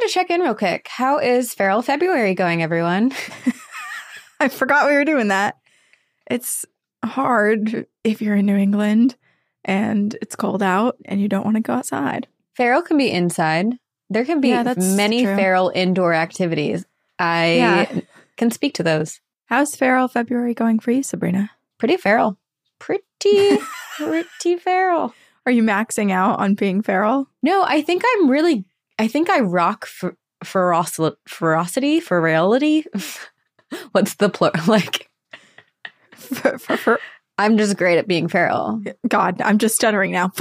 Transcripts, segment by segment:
to check in real quick. How is Feral February going, everyone? I forgot we were doing that. It's hard if you're in New England and it's cold out and you don't want to go outside. Feral can be inside. There can be many feral indoor activities. I can speak to those. How's Feral February going for you, Sabrina? Pretty feral. Pretty feral. Are you maxing out on being feral? No, I think I rock ferocity. What's the plural? Like, I'm just great at being feral. God, I'm just stuttering now.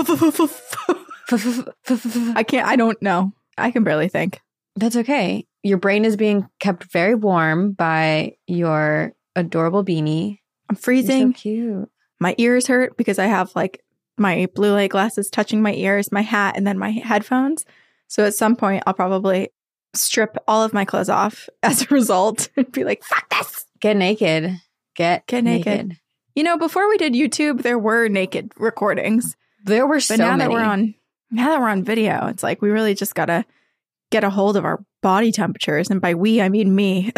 I don't know. I can barely think. That's okay. Your brain is being kept very warm by your adorable beanie. I'm freezing. You're so cute. My ears hurt because I have like my blue light glasses touching my ears, my hat, and then my headphones. So at some point, I'll probably strip all of my clothes off as a result and be like, fuck this. Get naked. Get naked. You know, before we did YouTube, there were naked recordings. There were so many. Now that we're on video, it's like we really just got to get a hold of our body temperatures. And by we, I mean me.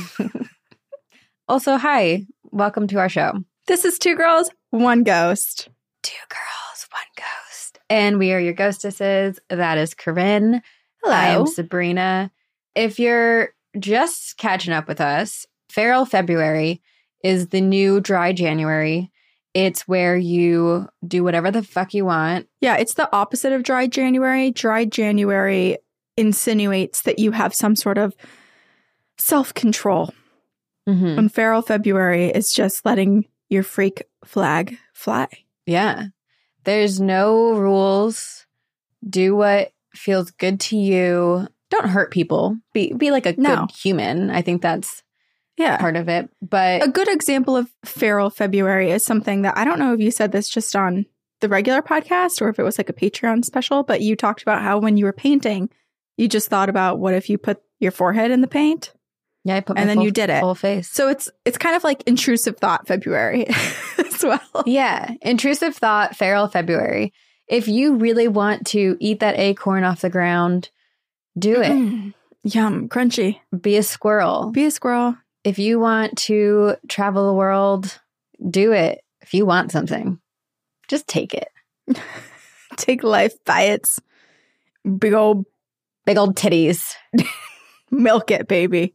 Also, hi. Welcome to our show. This is Two Girls, One Ghost. Two Girls, One Ghost. And we are your ghostesses. That is Corinne. Hello. I am Sabrina. If you're just catching up with us, Feral February is the new dry January. It's where you do whatever the fuck you want. Yeah, it's the opposite of dry January. Dry January insinuates that you have some sort of self-control. Mm-hmm. And Feral February is just letting your freak flag fly. Yeah. There's no rules. Do what feels good to you. Don't hurt people. Be like a good human. I think that's part of it. But a good example of Feral February is something that I don't know if you said this just on the regular podcast or if it was like a Patreon special, but you talked about how when you were painting, you just thought about what if you put your forehead in the paint? Yeah, I put and then you did it. Full face. So it's kind of like intrusive thought February as well. Yeah, intrusive thought, Feral February. If you really want to eat that acorn off the ground, do it. Yum, crunchy. Be a squirrel. Be a squirrel. If you want to travel the world, do it. If you want something, just take it. Take life by its big old titties. Milk it, baby.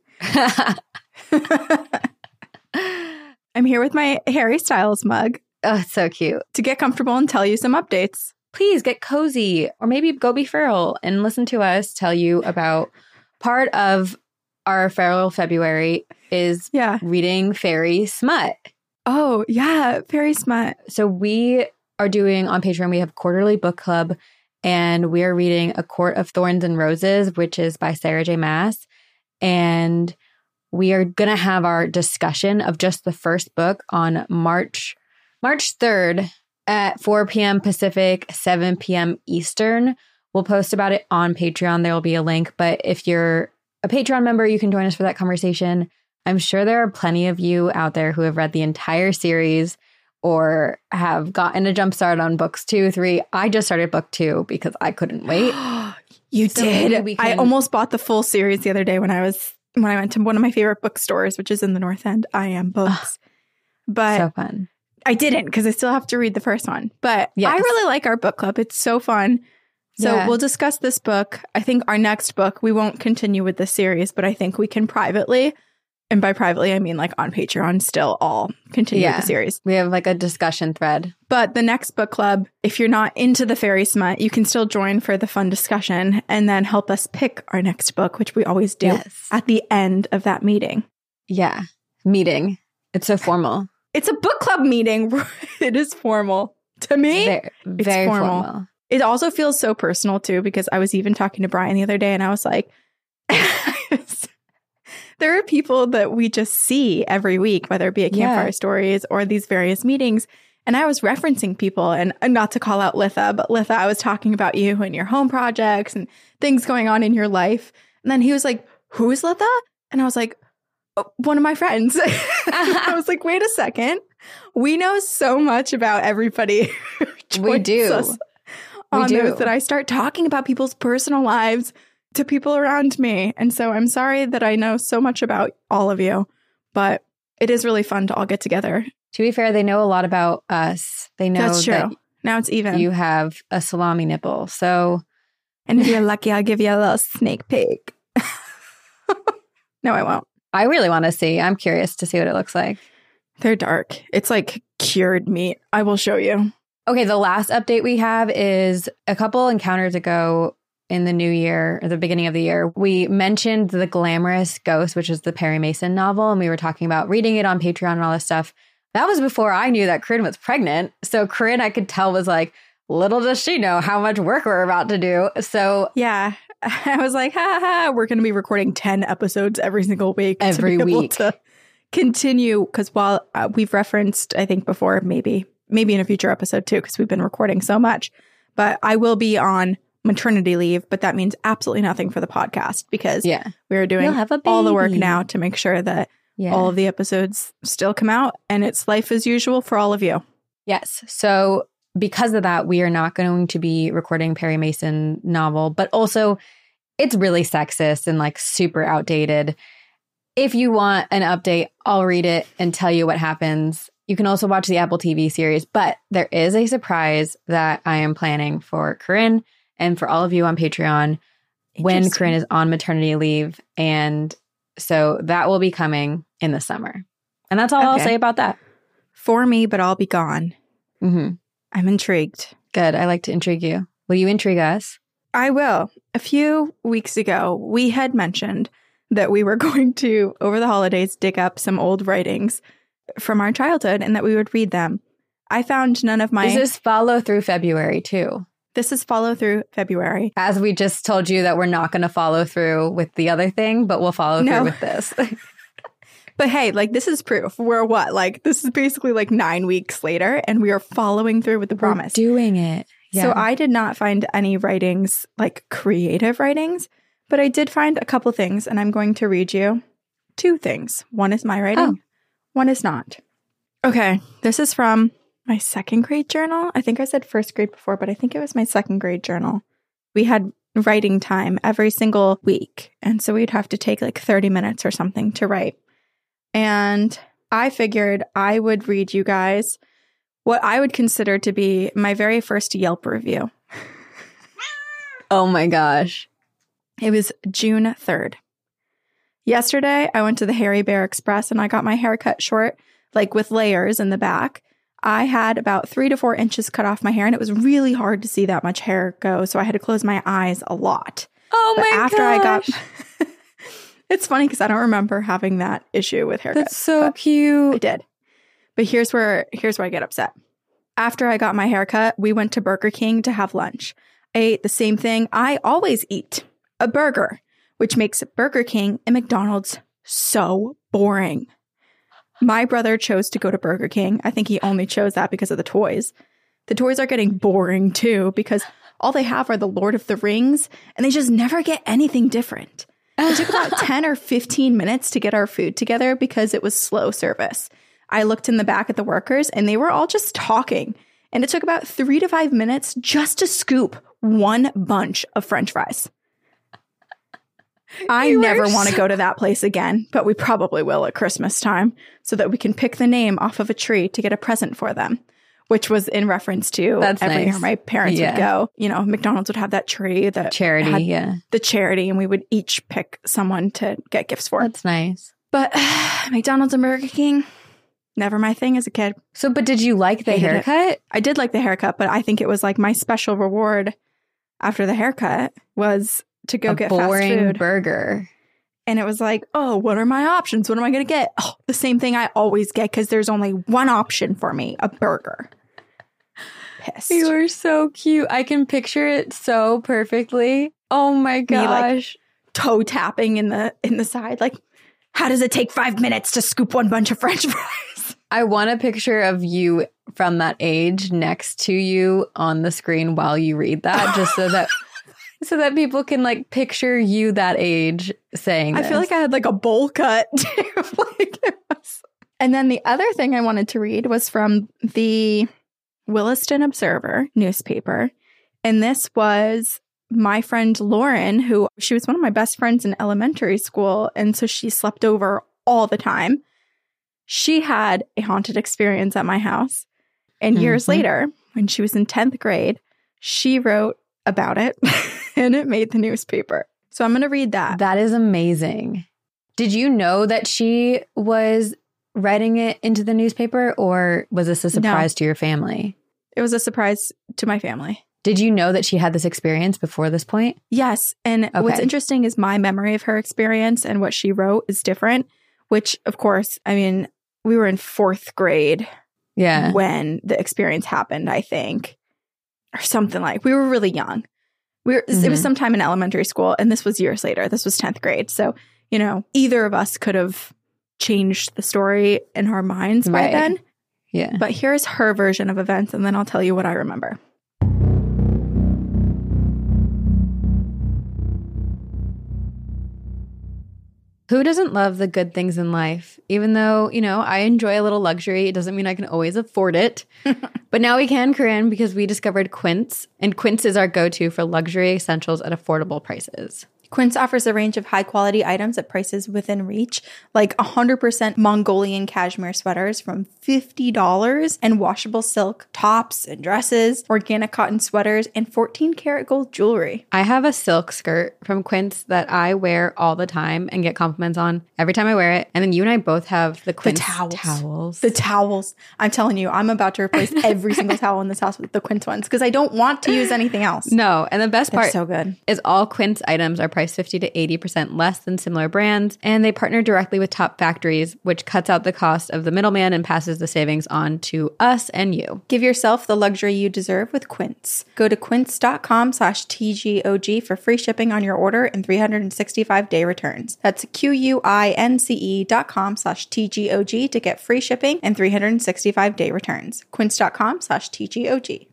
I'm here with my Harry Styles mug. Oh, it's so cute. To get comfortable and tell you some updates. Please get cozy, or maybe go be feral and listen to us tell you about part of our Feral February is reading fairy smut. Oh, yeah, fairy smut. So we are doing on Patreon, we have quarterly book club, and we are reading A Court of Thorns and Roses, which is by Sarah J. Maas. And we are going to have our discussion of just the first book on March 3rd at 4 p.m. Pacific, 7 p.m. Eastern. We'll post about it on Patreon. There will be a link. But if you're a Patreon member, you can join us for that conversation. I'm sure there are plenty of you out there who have read the entire series or have gotten a jump start on books 2, 3. I just started book 2 because I couldn't wait. You did. I almost bought the full series the other day when I went to one of my favorite bookstores, which is in the North End. I Am Books. But so fun. I didn't because I still have to read the first one. But I really like our book club. It's so fun. So we'll discuss this book. I think our next book, we won't continue with this series, but I think we can privately, and by privately, I mean like on Patreon, still all continue with the series. We have like a discussion thread. But the next book club, if you're not into the fairy smut, you can still join for the fun discussion and then help us pick our next book, which we always do at the end of that meeting. Yeah. Meeting. It's so formal. It's a book club meeting. It is formal. To me, very formal. It also feels so personal, too, because I was even talking to Brian the other day and I was like, there are people that we just see every week, whether it be at Campfire Stories or these various meetings. And I was referencing people, and not to call out Litha, but Litha, I was talking about you and your home projects and things going on in your life. And then he was like, who is Litha? And I was like, oh, one of my friends. I was like, wait a second. We know so much about everybody. We do. That I start talking about people's personal lives to people around me. And so I'm sorry that I know so much about all of you, but it is really fun to all get together. To be fair, they know a lot about us. They know That's true. that now it's even. you have a salami nipple. So, and if you're lucky, I'll give you a little sneak peek. No, I won't. I really want to see. I'm curious to see what it looks like. They're dark. It's like cured meat. I will show you. Okay, the last update we have is a couple encounters ago in the new year, or the beginning of the year, we mentioned The Glamorous Ghost, which is the Perry Mason novel, and we were talking about reading it on Patreon and all this stuff. That was before I knew that Corinne was pregnant. So Corinne, I could tell, was like, little does she know how much work we're about to do. So yeah, I was like, ha ha, we're going to be recording 10 episodes every single week. Every to be able week. To continue, because while we've referenced, I think before, maybe in a future episode too, because we've been recording so much, but I will be on maternity leave, but that means absolutely nothing for the podcast because we are doing all the work now to make sure that all of the episodes still come out and it's life as usual for all of you. Yes. So because of that, we are not going to be recording Perry Mason novel, but also it's really sexist and like super outdated. If you want an update, I'll read it and tell you what happens. You can also watch the Apple TV series, but there is a surprise that I am planning for Corinne and for all of you on Patreon when Corinne is on maternity leave. And so that will be coming in the summer. And that's all I'll say about that. For me, but I'll be gone. Mm-hmm. I'm intrigued. Good. I like to intrigue you. Will you intrigue us? I will. A few weeks ago, we had mentioned that we were going to, over the holidays, dig up some old writings from our childhood and that we would read them. I found none of my... This is follow through February, too. This is follow through February. As we just told you that we're not going to follow through with the other thing, but we'll follow through with this. But hey, like, this is proof. We're what? Like, this is basically like 9 weeks later, and we are following through with the promise. We're doing it. Yeah. So I did not find any writings, like creative writings, but I did find a couple things, and I'm going to read you 2 things. One is my writing. One is not. Okay, this is from my 2nd grade journal. I think I said 1st grade before, but I think it was my 2nd grade journal. We had writing time every single week, and so we'd have to take like 30 minutes or something to write. And I figured I would read you guys what I would consider to be my very first Yelp review. Oh my gosh. It was June 3rd. Yesterday, I went to the Hairy Bear Express and I got my hair cut short, like with layers in the back. I had about 3 to 4 inches cut off my hair and it was really hard to see that much hair go. So I had to close my eyes a lot. Oh my gosh. After I got... It's funny because I don't remember having that issue with haircuts. That's so cute. I did. But here's where I get upset. After I got my haircut, we went to Burger King to have lunch. I ate the same thing I always eat, a burger, which makes Burger King and McDonald's so boring. My brother chose to go to Burger King. I think he only chose that because of the toys. The toys are getting boring too because all they have are the Lord of the Rings and they just never get anything different. It took about 10 or 15 minutes to get our food together because it was slow service. I looked in the back at the workers and they were all just talking. And it took about 3 to 5 minutes just to scoop one bunch of French fries. I never want to go to that place again, but we probably will at Christmas time so that we can pick the name off of a tree to get a present for them. Which was in reference to every year my parents would go. You know, McDonald's would have that tree, that charity, the charity, and we would each pick someone to get gifts for. That's nice. But McDonald's and Burger King, never my thing as a kid. So, but did you like the haircut? I did like the haircut, but I think it was like my special reward after the haircut was to go get fast food burger. And it was like, oh, what are my options? What am I going to get? Oh, the same thing I always get because there's only one option for me, a burger. Pissed. You are so cute. I can picture it so perfectly. Oh my gosh. Me, like, toe tapping in the side. Like, how does it take 5 minutes to scoop one bunch of French fries? I want a picture of you from that age next to you on the screen while you read that, just so that people can like picture you that age saying this. I feel like I had like a bowl cut too. And then the other thing I wanted to read was from the Williston Observer newspaper. And this was my friend Lauren, who she was one of my best friends in elementary school, and so she slept over all the time. She had a haunted experience at my house. And years later, when she was in 10th grade, she wrote about it and it made the newspaper. So I'm going to read that. That is amazing. Did you know that she was writing it into the newspaper, or was this a surprise to your family? It was a surprise to my family. Did you know that she had this experience before this point? Yes. And what's interesting is my memory of her experience and what she wrote is different, which, of course, I mean, we were in 4th grade when the experience happened, I think, or something like. We were really young. It was sometime in elementary school, and this was years later. This was 10th grade. So, you know, either of us could have changed the story in our minds by then. Yeah. But here's her version of events, and then I'll tell you what I remember. Who doesn't love the good things in life? Even though, you know, I enjoy a little luxury, it doesn't mean I can always afford it. But now we can, Corinne, because we discovered Quince. And Quince is our go-to for luxury essentials at affordable prices. Quince offers a range of high-quality items at prices within reach, like 100% Mongolian cashmere sweaters from $50 and washable silk tops and dresses, organic cotton sweaters, and 14-karat gold jewelry. I have a silk skirt from Quince that I wear all the time and get compliments on every time I wear it. And then you and I both have the Quince towels. The towels. I'm telling you, I'm about to replace every single towel in this house with the Quince ones because I don't want to use anything else. No, and the best part so good. Is all Quince items are priced 50 to 80% less than similar brands, and they partner directly with top factories, which cuts out the cost of the middleman and passes the savings on to us and you. Give yourself the luxury you deserve with Quince. Go to quince.com/TGOG for free shipping on your order and 365-day returns. That's QUINCE.com/TGOG to get free shipping and 365-day returns. Quince.com/TGOG.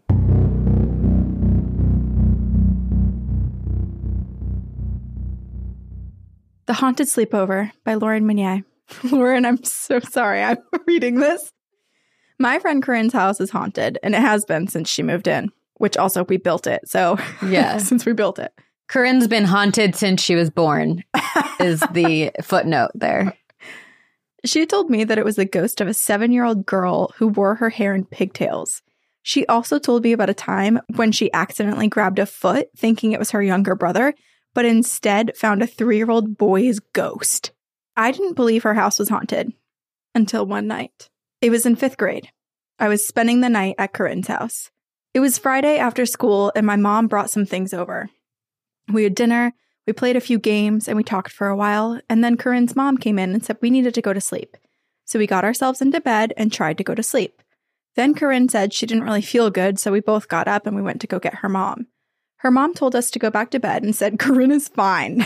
The Haunted Sleepover by Lauren Meunier. Lauren, I'm so sorry I'm reading this. My friend Corinne's house is haunted, and it has been since she moved in, which also we built it. So, yeah, since we built it. Corinne's been haunted since she was born, is the footnote there. She told me that it was the ghost of a 7-year-old girl who wore her hair in pigtails. She also told me about a time when she accidentally grabbed a foot thinking it was her younger brother, but instead found a 3-year-old boy's ghost. I didn't believe her house was haunted until one night. It was in 5th grade. I was spending the night at Corinne's house. It was Friday after school, and my mom brought some things over. We had dinner, we played a few games, and we talked for a while, and then Corinne's mom came in and said we needed to go to sleep. So we got ourselves into bed and tried to go to sleep. Then Corinne said she didn't really feel good, so we both got up and we went to go get her mom. Her mom told us to go back to bed and said, Corinne is fine.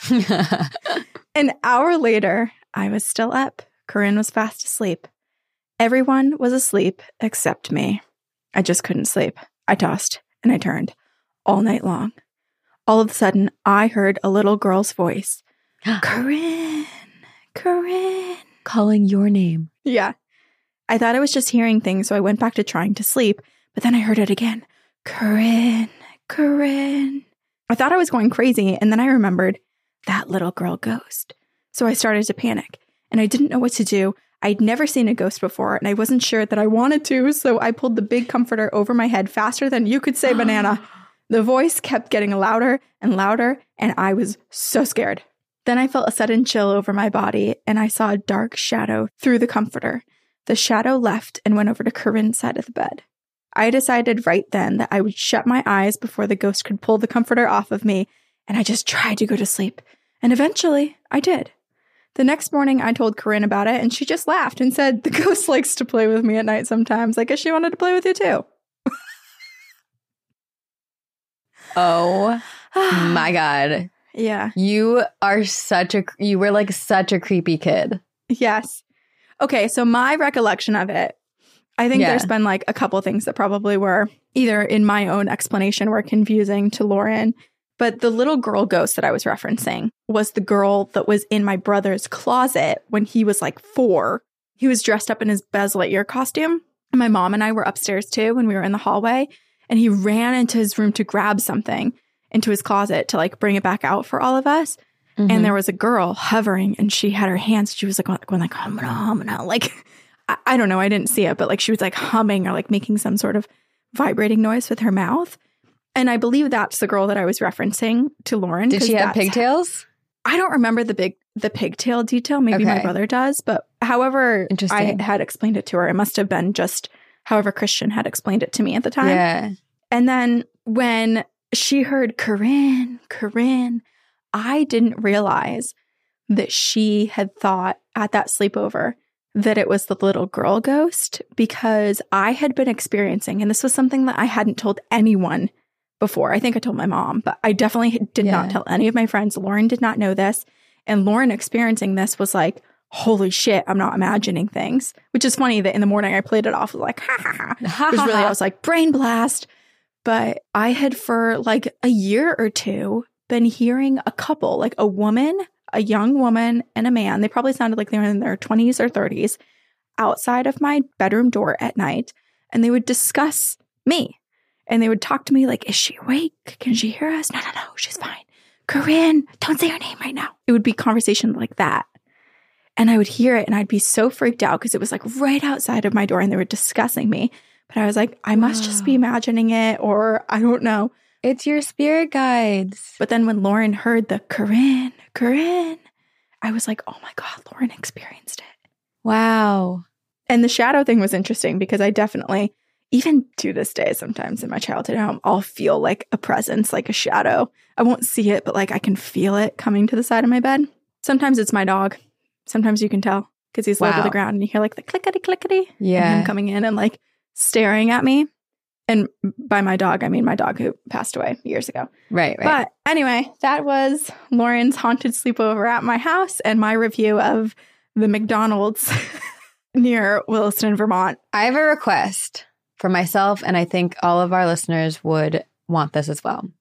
An hour later, I was still up. Corinne was fast asleep. Everyone was asleep except me. I just couldn't sleep. I tossed and I turned all night long. All of a sudden, I heard a little girl's voice. Corinne, Corinne. Calling your name. Yeah. I thought I was just hearing things, so I went back to trying to sleep, but then I heard it again. Corinne. Corinne. I thought I was going crazy, and then I remembered that little girl ghost. So I started to panic, and I didn't know what to do. I'd never seen a ghost before, and I wasn't sure that I wanted to, so I pulled the big comforter over my head faster than you could say banana. The voice kept getting louder and louder, and I was so scared. Then I felt a sudden chill over my body, and I saw a dark shadow through the comforter. The shadow left and went over to Corinne's side of the bed. I decided right then that I would shut my eyes before the ghost could pull the comforter off of me, and I just tried to go to sleep. And eventually, I did. The next morning, I told Corinne about it, and she just laughed and said, the ghost likes to play with me at night sometimes. I guess she wanted to play with you too. Oh my God. Yeah. You were like such a creepy kid. Yes. Okay, so my recollection of it, I think there's been like a couple things that probably were either in my own explanation were confusing to Lauren. But the little girl ghost that I was referencing was the girl that was in my brother's closet when he was like 4. He was dressed up in his Buzz Lightyear costume. And my mom and I were upstairs too when we were in the hallway. And he ran into his room to grab something. into his closet to like bring it back out for all of us. Mm-hmm. And there was a girl hovering and she had her hands. She was like going like, humana. Like, I don't know. I didn't see it, but like she was like humming or like making some sort of vibrating noise with her mouth. And I believe that's the girl that I was referencing to Lauren. Did she have pigtails? I don't remember the pigtail detail. Maybe my brother does. But however I had explained it to her, it must have been just however Christian had explained it to me at the time. Yeah. And then when she heard Corinne, I didn't realize that she had thought at that sleepover that it was the little girl ghost, because I had been experiencing, and this was something that I hadn't told anyone before. I think I told my mom, but I definitely did not tell any of my friends. Lauren did not know this. And Lauren experiencing this was like, holy shit, I'm not imagining things. Which is funny that in the morning I played it off like, ha ha ha. It was really, I was like, brain blast. But I had for like a year or two been hearing a couple, like a woman, a young woman and a man. They probably sounded like they were in their 20s or 30s outside of my bedroom door at night. And they would discuss me. And they would talk to me like, is she awake? Can she hear us? No, she's fine. Corinne, don't say her name right now. It would be conversation like that. And I would hear it and I'd be so freaked out because it was like right outside of my door and they were discussing me. But I was like, I must just be imagining it, or I don't know. It's your spirit guides. But then when Lauren heard the Corinne, I was like, oh my God, Lauren experienced it. Wow. And the shadow thing was interesting because I definitely, even to this day, sometimes in my childhood home, I'll feel like a presence, like a shadow. I won't see it, but like I can feel it coming to the side of my bed. Sometimes it's my dog. Sometimes you can tell because he's low to the ground and you hear like the clickety. Yeah. And him coming in and like staring at me. And by my dog, I mean my dog who passed away years ago. Right. But anyway, that was Lauren's haunted sleepover at my house and my review of the McDonald's near Williston, Vermont. I have a request for myself, and I think all of our listeners would want this as well.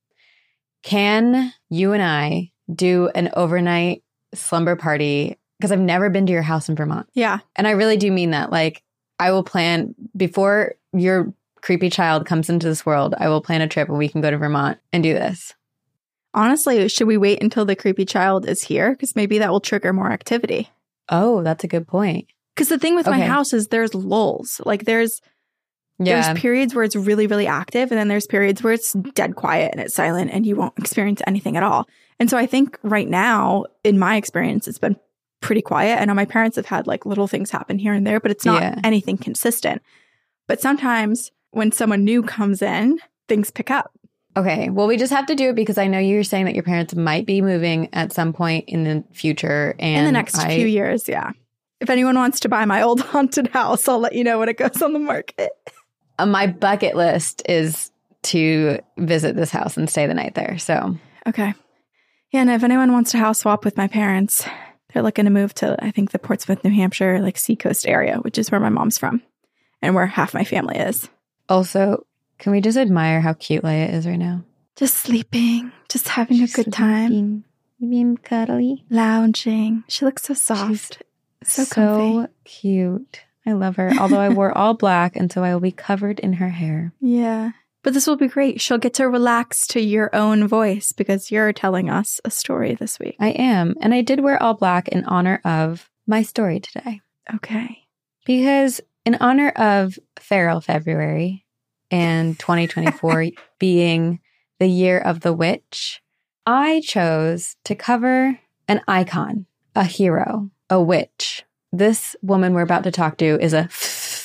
Can you and I do an overnight slumber party? Because I've never been to your house in Vermont. Yeah. And I really do mean that. Like, I will plan before your creepy child comes into this world, I will plan a trip where we can go to Vermont and do this. Honestly, should we wait until the creepy child is here? Because maybe that will trigger more activity. Oh, that's a good point. Because the thing with my house is there's lulls. Like there's periods where it's really, really active. And then there's periods where it's dead quiet and it's silent and you won't experience anything at all. And so I think right now, in my experience, it's been pretty quiet. I know my parents have had like little things happen here and there, but it's not anything consistent. But sometimes when someone new comes in, things pick up. Okay. Well, we just have to do it because I know you're saying that your parents might be moving at some point in the future. And in the next few years, yeah. If anyone wants to buy my old haunted house, I'll let you know when it goes on the market. My bucket list is to visit this house and stay the night there. So, okay. Yeah. And if anyone wants to house swap with my parents, they're looking to move to, I think, the Portsmouth, New Hampshire, like Seacoast area, which is where my mom's from and where half my family is. Also, can we just admire how cute Leia is right now? Just sleeping, just having a good time. Being cuddly. Lounging. She looks so soft. So comfy. Cute. I love her. Although I wore all black, and so I will be covered in her hair. Yeah. But this will be great. She'll get to relax to your own voice because you're telling us a story this week. I am. And I did wear all black in honor of my story today. Okay. Because in honor of Feral February and 2024 being the year of the witch, I chose to cover an icon, a hero, a witch. This woman we're about to talk to is a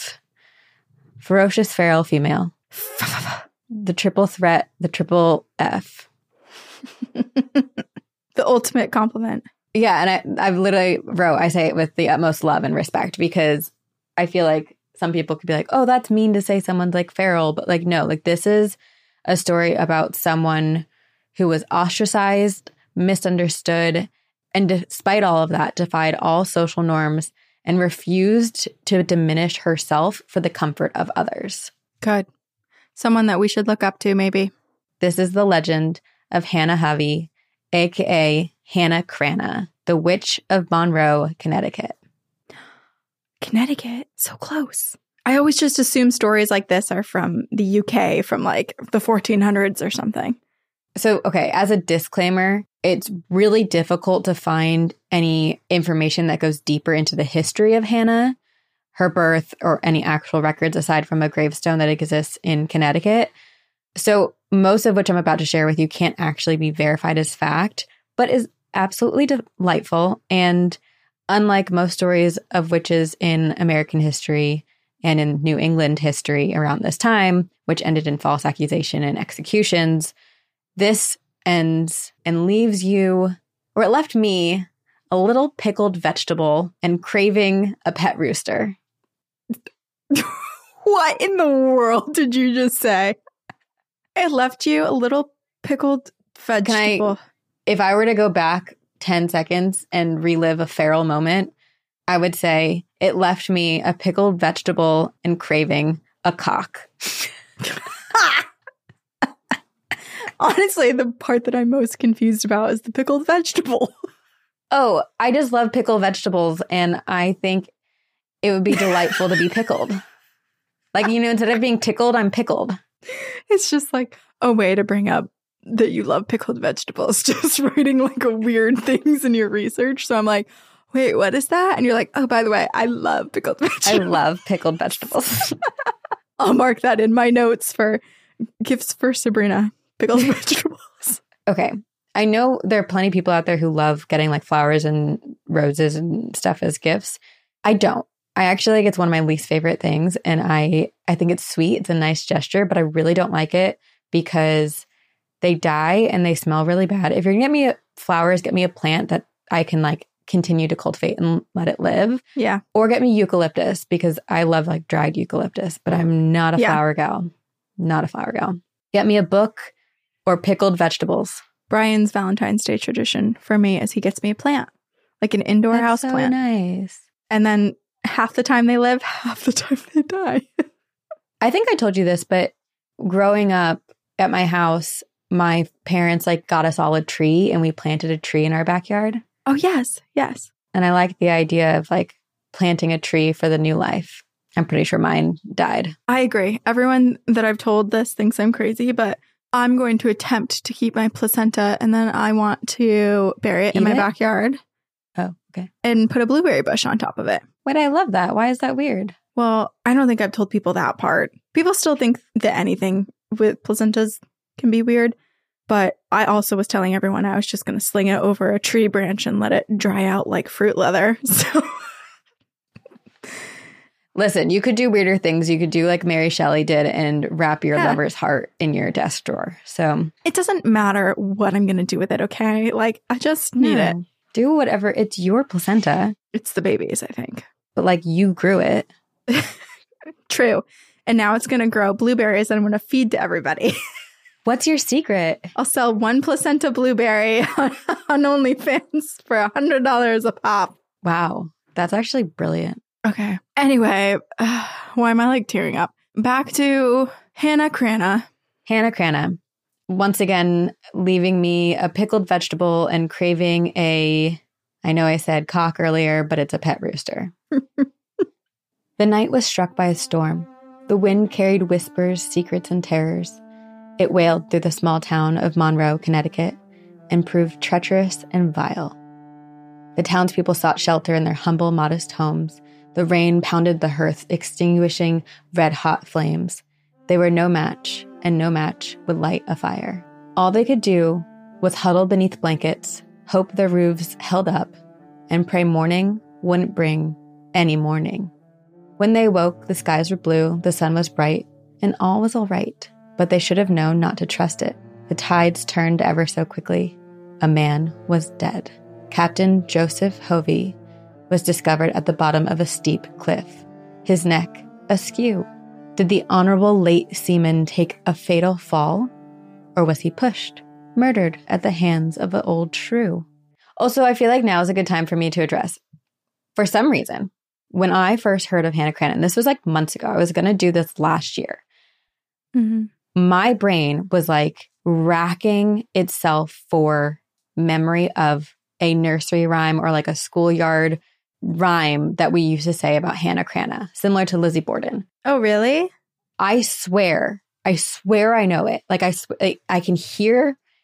ferocious feral female. The triple threat, the triple F. The ultimate compliment. Yeah, and I've literally wrote, I say it with the utmost love and respect because I feel like some people could be like, oh, that's mean to say someone's like feral. But like, no, like this is a story about someone who was ostracized, misunderstood, and despite all of that, defied all social norms and refused to diminish herself for the comfort of others. Good. Someone that we should look up to, maybe. This is the legend of Hannah Hovey, a.k.a. Hannah Cranna, the Witch of Monroe, Connecticut. Connecticut? So close. I always just assume stories like this are from the UK, from like the 1400s or something. So, okay, as a disclaimer, it's really difficult to find any information that goes deeper into the history of Hannah, her birth, or any actual records aside from a gravestone that exists in Connecticut. So most of which I'm about to share with you can't actually be verified as fact, but is absolutely delightful. And unlike most stories of witches in American history and in New England history around this time, which ended in false accusation and executions, this ends and leaves you, or it left me, a little pickled vegetable and craving a pet rooster. What in the world did you just say? It left you a little pickled vegetable. If I were to go back 10 seconds and relive a feral moment, I would say it left me a pickled vegetable and craving a cock. Honestly, the part that I'm most confused about is the pickled vegetable. Oh, I just love pickled vegetables, and I think it would be delightful to be pickled. Like, instead of being tickled, I'm pickled. It's just like a way to bring up that you love pickled vegetables, just writing like a weird things in your research. So I'm like, wait, what is that? And you're like, oh, by the way, I love pickled vegetables. I love pickled vegetables. I'll mark that in my notes for gifts for Sabrina. Pickled vegetables. Okay. I know there are plenty of people out there who love getting like flowers and roses and stuff as gifts. I don't. I actually think it's one of my least favorite things. And I think it's sweet. It's a nice gesture, but I really don't like it because they die and they smell really bad. If you're going to get me flowers, get me a plant that I can like continue to cultivate and let it live. Yeah. Or get me eucalyptus because I love like dried eucalyptus, but I'm not a flower gal. Not a flower gal. Get me a book or pickled vegetables. Brian's Valentine's Day tradition for me is he gets me a plant, like an indoor house plant. Nice. And then half the time they live, half the time they die. I think I told you this, but growing up at my house, my parents like got us all a tree and we planted a tree in our backyard. Oh, yes. Yes. And I like the idea of like planting a tree for the new life. I'm pretty sure mine died. I agree. Everyone that I've told this thinks I'm crazy, but I'm going to attempt to keep my placenta and then I want to bury it in my backyard. Oh, okay. And put a blueberry bush on top of it. Wait, I love that. Why is that weird? Well, I don't think I've told people that part. People still think that anything with placentas can be weird. But I also was telling everyone I was just going to sling it over a tree branch and let it dry out like fruit leather. So, listen, you could do weirder things. You could do like Mary Shelley did and wrap your lover's heart in your desk drawer. So it doesn't matter what I'm going to do with it, okay? Like, I just need it. Do whatever. It's your placenta. It's the baby's, I think. But like you grew it. True. And now it's going to grow blueberries and I'm going to feed to everybody. What's your secret? I'll sell one placenta blueberry on OnlyFans for $100 a pop. Wow. That's actually brilliant. Okay. Anyway, why am I like tearing up? Back to Hannah Cranna. Hannah Cranna. Once again, leaving me a pickled vegetable and craving I know I said cock earlier, but it's a pet rooster. The night was struck by a storm. The wind carried whispers, secrets, and terrors. It wailed through the small town of Monroe, Connecticut, and proved treacherous and vile. The townspeople sought shelter in their humble, modest homes. The rain pounded the hearth, extinguishing red-hot flames. They were no match, and no match would light a fire. All they could do was huddle beneath blankets, hope their roofs held up, and pray morning wouldn't bring any morning. When they woke, the skies were blue, the sun was bright, and all was all right. But they should have known not to trust it. The tides turned ever so quickly. A man was dead. Captain Joseph Hovey was discovered at the bottom of a steep cliff, his neck askew. Did the honorable late seaman take a fatal fall? Or was he pushed, murdered at the hands of an old shrew? Also, I feel like now is a good time for me to address. For some reason, when I first heard of Hannah Cranna, and this was like months ago, I was going to do this last year. Mm-hmm. My brain was like racking itself for memory of a nursery rhyme or like a schoolyard rhyme that we used to say about Hannah Cranna, similar to Lizzie Borden. Oh, really? I swear I know it. Like I can hear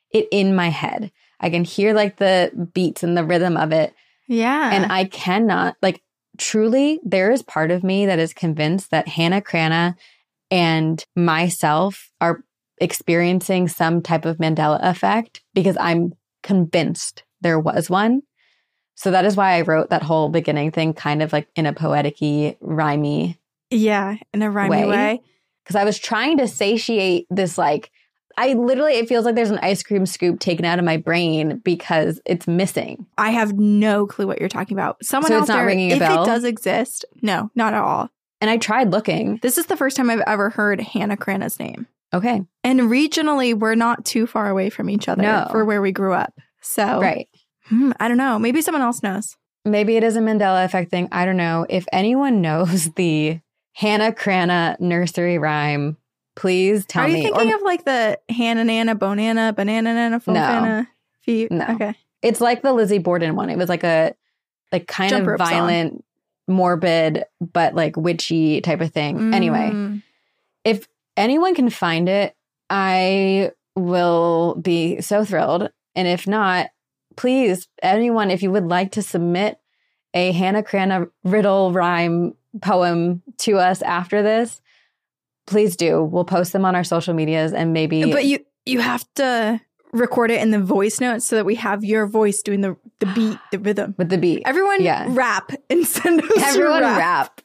it in my head. I can hear like the beats and the rhythm of it. Yeah. And I cannot, like, truly, there is part of me that is convinced that Hannah Cranna and myself are experiencing some type of Mandela effect because I'm convinced there was one. So that is why I wrote that whole beginning thing kind of like in a poetic-y, rhymey Yeah, in a rhymey way. Because I was trying to satiate this, like, it feels like there's an ice cream scoop taken out of my brain because it's missing. I have no clue what you're talking about. Someone So out it's not there, ringing a if bell? it does exist, no, not at all. And I tried looking. This is the first time I've ever heard Hannah Cranna's name. Okay. And regionally, we're not too far away from each other for where we grew up. So, right. I don't know. Maybe someone else knows. Maybe it is a Mandela effect thing. I don't know. If anyone knows the Hannah Cranna nursery rhyme, please tell me. Are you thinking of like the Hannah Nana, Bonana, Banana Nana, Fofana? No. Okay. It's like the Lizzie Borden one. It was like a kind Jump of rope violent, song. Morbid, but like witchy type of thing. Anyway, if anyone can find it, I will be so thrilled. And if not, please, anyone, if you would like to submit a Hannah Cranna riddle rhyme poem to us after this, please do. We'll post them on our social medias and maybe. But you have to record it in the voice notes so that we have your voice doing the beat, the rhythm. With the beat. Everyone rap and send us Everyone your rap.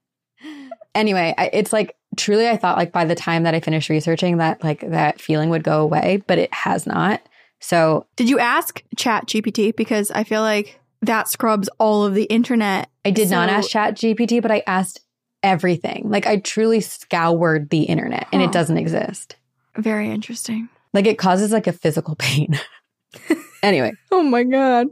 Anyway, it's like, truly, I thought like by the time that I finished researching that, like that feeling would go away, but it has not. So did you ask ChatGPT? Because I feel like that scrubs all of the internet. I did not ask ChatGPT, but I asked everything. Like I truly scoured the internet and it doesn't exist. Very interesting. Like it causes like a physical pain. Anyway. Oh my God.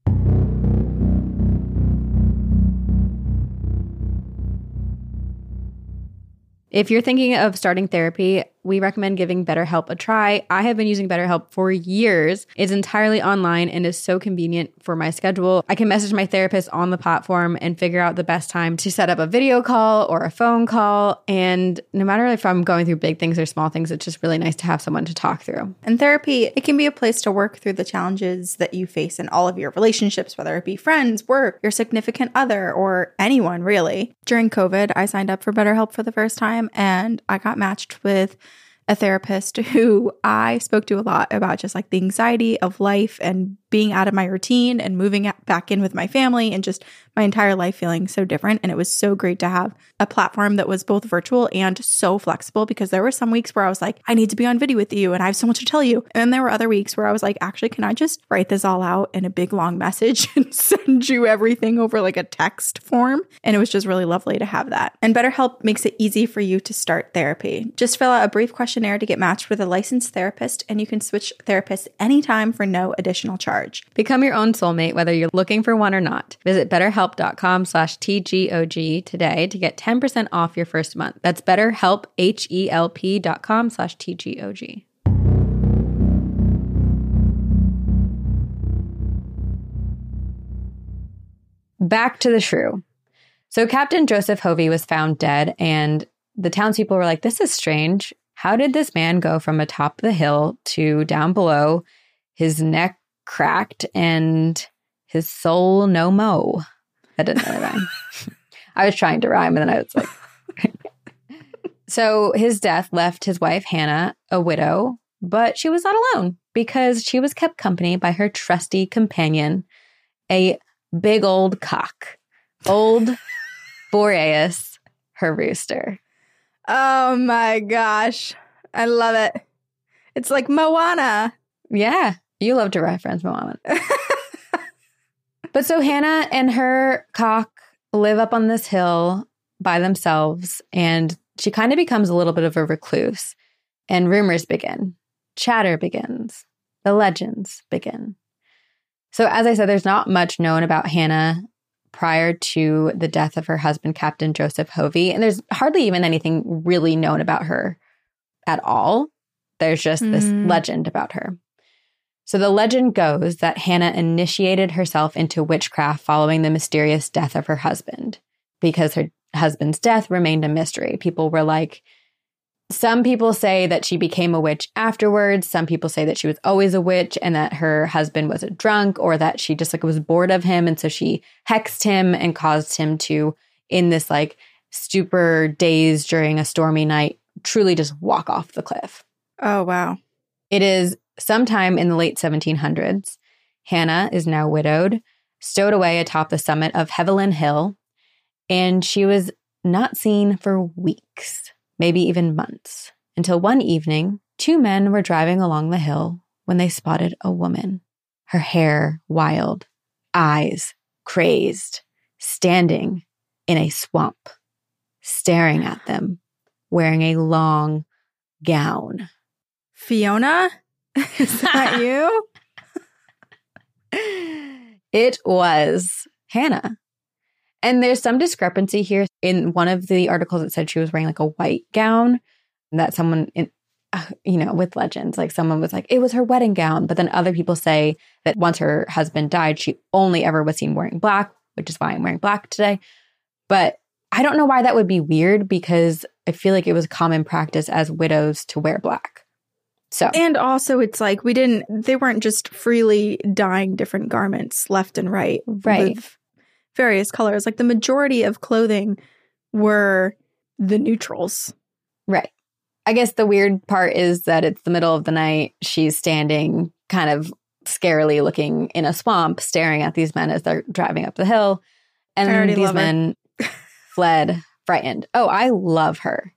If you're thinking of starting therapy, we recommend giving BetterHelp a try. I have been using BetterHelp for years. It's entirely online and is so convenient for my schedule. I can message my therapist on the platform and figure out the best time to set up a video call or a phone call. And no matter if I'm going through big things or small things, it's just really nice to have someone to talk through. And therapy, it can be a place to work through the challenges that you face in all of your relationships, whether it be friends, work, your significant other, or anyone really. During COVID, I signed up for BetterHelp for the first time and I got matched with a therapist who I spoke to a lot about just like the anxiety of life and being out of my routine and moving back in with my family and just my entire life feeling so different. And it was so great to have a platform that was both virtual and so flexible, because there were some weeks where I was like, I need to be on video with you and I have so much to tell you. And then there were other weeks where I was like, actually, can I just write this all out in a big long message and send you everything over like a text form? And it was just really lovely to have that. And BetterHelp makes it easy for you to start therapy. Just fill out a brief questionnaire to get matched with a licensed therapist, and you can switch therapists anytime for no additional charge. Become your own soulmate, whether you're looking for one or not. Visit BetterHelp.com/TGOG today to get 10% off your first month. That's BetterHelp, HELP.com/TGOG. Back to the shrew. So Captain Joseph Hovey was found dead, and the townspeople were like, this is strange. How did this man go from atop the hill to down below, his neck cracked and his soul no mo? That didn't really rhyme. I was trying to rhyme and then I was like... So his death left his wife Hannah a widow, but she was not alone because she was kept company by her trusty companion, a big old cock, old Boreas, her rooster. Oh my gosh. I love it. It's like Moana. Yeah. You love to reference Moana. But so Hannah and her cock live up on this hill by themselves, and she kind of becomes a little bit of a recluse. And rumors begin. Chatter begins. The legends begin. So as I said, there's not much known about Hannah prior to the death of her husband, Captain Joseph Hovey. And there's hardly even anything really known about her at all. There's just this legend about her. So the legend goes that Hannah initiated herself into witchcraft following the mysterious death of her husband, because her husband's death remained a mystery. People were like, Some people say that she became a witch afterwards. Some people say that she was always a witch and that her husband was a drunk, or that she just like was bored of him. And so she hexed him and caused him to, in this like stupor daze during a stormy night, truly just walk off the cliff. Oh, wow. It is sometime in the late 1700s. Hannah is now widowed, stowed away atop the summit of Heaviland Hill, and she was not seen for weeks, maybe even months, until one evening, two men were driving along the hill when they spotted a woman, her hair wild, eyes crazed, standing in a swamp, staring at them, wearing a long gown. Fiona? Is that you? It was Hannah. And there's some discrepancy here. In one of the articles, it said she was wearing like a white gown, that someone, with legends, like someone was like, it was her wedding gown. But then other people say that once her husband died, she only ever was seen wearing black, which is why I'm wearing black today. But I don't know why that would be weird, because I feel like it was common practice as widows to wear black. So, and also it's like they weren't just freely dyeing different garments left and right. With various colors. Like the majority of clothing were the neutrals. Right. I guess the weird part is that it's the middle of the night. She's standing kind of scarily looking in a swamp, staring at these men as they're driving up the hill. And these men fled, frightened. Oh, I love her.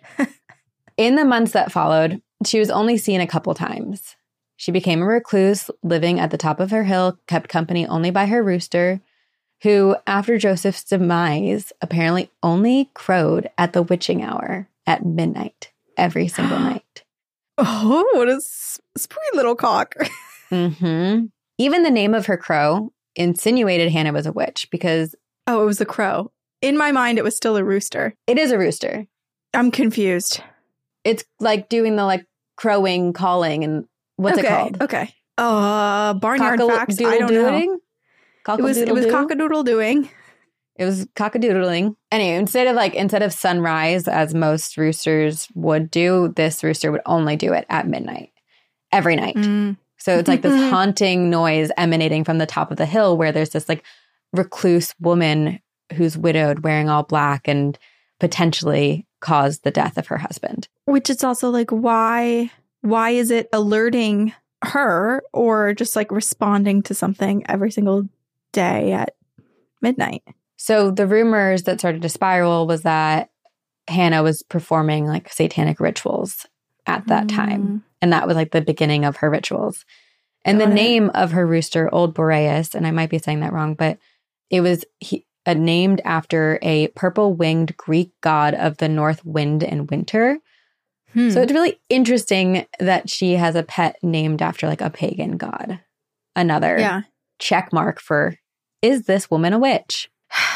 In the months that followed, she was only seen a couple times. She became a recluse, living at the top of her hill, kept company only by her rooster, who, after Joseph's demise, apparently only crowed at the witching hour at midnight every single night. Oh, what a sweet little cock. Mm-hmm. Even the name of her crow insinuated Hannah was a witch, because... Oh, it was a crow. In my mind, it was still a rooster. It is a rooster. I'm confused. It's like doing the like crowing, calling, and what's it called? Okay. Barnyard facts. I don't know. It was cockadoodle doing. It was cockadoodling. Anyway, instead of sunrise, as most roosters would do, this rooster would only do it at midnight, every night. So it's like this haunting noise emanating from the top of the hill, where there's this like recluse woman who's widowed, wearing all black, and potentially caused the death of her husband. Which is also like, why is it alerting her, or just like responding to something every single day at midnight? So the rumors that started to spiral was that Hannah was performing like satanic rituals at that time. And that was like the beginning of her rituals. And the name of her rooster, Old Boreas, and I might be saying that wrong, but it was named after a purple-winged Greek god of the north wind and winter. So it's really interesting that she has a pet named after like a pagan god. Another check mark for, is this woman a witch?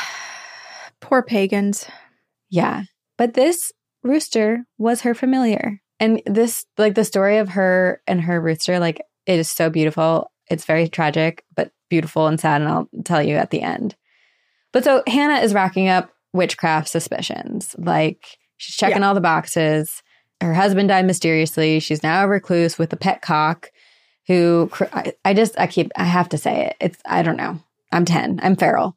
Poor pagans. Yeah. But this rooster was her familiar. And this, like the story of her and her rooster, like it is so beautiful. It's very tragic, but beautiful and sad. And I'll tell you at the end. But so Hannah is racking up witchcraft suspicions. Like she's checking all the boxes. Her husband died mysteriously. She's now a recluse with a pet cock who I have to say it. I don't know. I'm 10. I'm feral.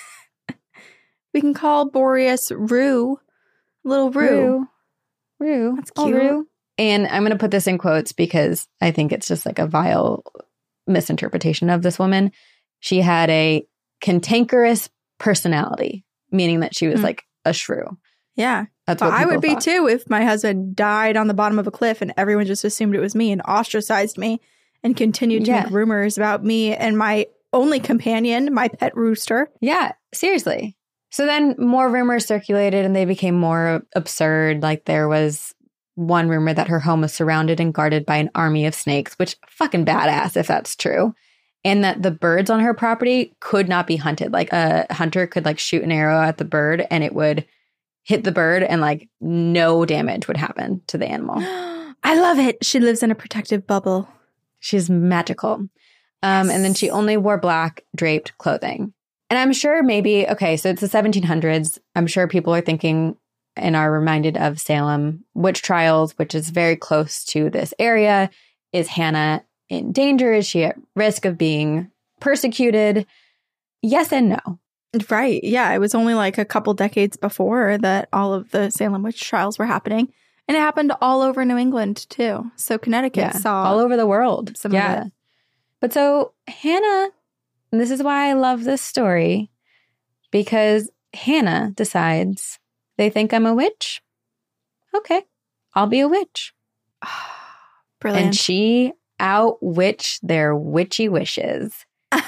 We can call Boreas Rue. Little Rue. Rue. That's cute. Rue. And I'm going to put this in quotes because I think it's just like a vile misinterpretation of this woman. She had a cantankerous personality, meaning that she was like a shrew. Yeah. That's what I would be thought. too if my husband died on the bottom of a cliff and everyone just assumed it was me and ostracized me and continued to make rumors about me and my only companion, my pet rooster. Yeah, seriously. So then more rumors circulated and they became more absurd. Like there was one rumor that her home was surrounded and guarded by an army of snakes, which fucking badass if that's true. And that the birds on her property could not be hunted. Like a hunter could like shoot an arrow at the bird and it would hit the bird and like no damage would happen to the animal. I love it. She lives in a protective bubble. She's magical. And then she only wore black draped clothing. And I'm sure maybe, okay, so it's the 1700s. I'm sure people are thinking, and are reminded of Salem witch trials, which is very close to this area. Is Hannah in danger? Is she at risk of being persecuted? Yes and no. Right. Yeah. It was only like a couple decades before that all of the Salem witch trials were happening. And it happened all over New England, too. So Connecticut saw all over the world. Some of it. But so Hannah, and this is why I love this story, because Hannah decides they think I'm a witch. Okay, I'll be a witch. Brilliant. And she outwitched their witchy wishes.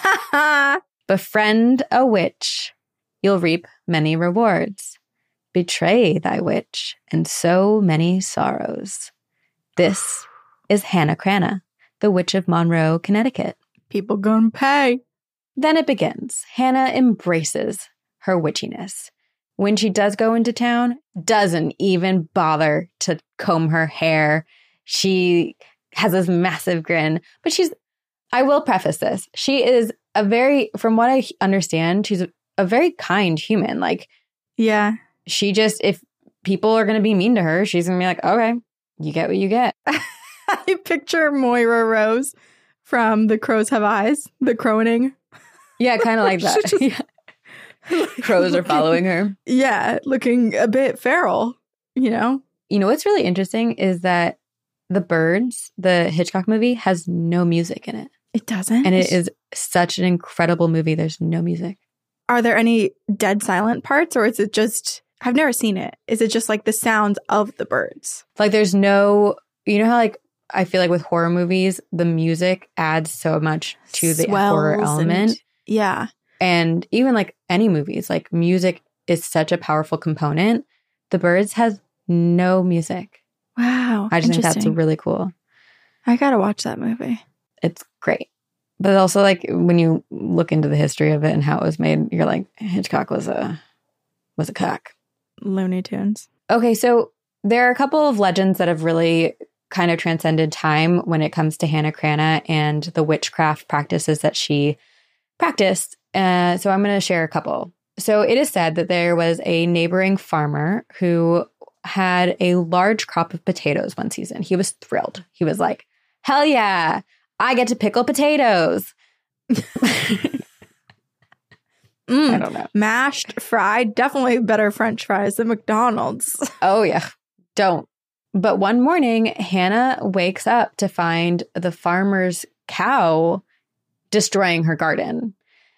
Befriend a witch, you'll reap many rewards. Betray thy witch, and so many sorrows. This is Hannah Cranna, the Witch of Monroe, Connecticut. People gonna pay. Then it begins. Hannah embraces her witchiness. When she does go into town, doesn't even bother to comb her hair. She has this massive grin. But I will preface this. She is from what I understand, she's a very kind human. Like, yeah. She just, if people are going to be mean to her, she's going to be like, okay, you get what you get. I picture Moira Rose from The Crows Have Eyes, the croning. Yeah, kind of like that. Crows are following her. Yeah, looking a bit feral, you know? You know what's really interesting is that The Birds, the Hitchcock movie, has no music in it. It doesn't? And it is such an incredible movie. There's no music. Are there any dead silent parts, or is it just... I've never seen it. Is it just like the sounds of the birds? Like there's no, you know how like I feel like with horror movies, the music adds so much to the horror element. Yeah. And even like any movies, like music is such a powerful component. The Birds has no music. Wow. I just think that's really cool. I gotta watch that movie. It's great. But also like when you look into the history of it and how it was made, you're like, Hitchcock was a cock. Looney Tunes. Okay, so there are a couple of legends that have really kind of transcended time when it comes to Hannah Cranna and the witchcraft practices that she practiced. So I'm going to share a couple. So it is said that there was a neighboring farmer who had a large crop of potatoes one season. He was thrilled. He was like, hell yeah, I get to pickle potatoes. I don't know. Mashed, fried, definitely better French fries than McDonald's. Oh, yeah. Don't. But one morning, Hannah wakes up to find the farmer's cow destroying her garden.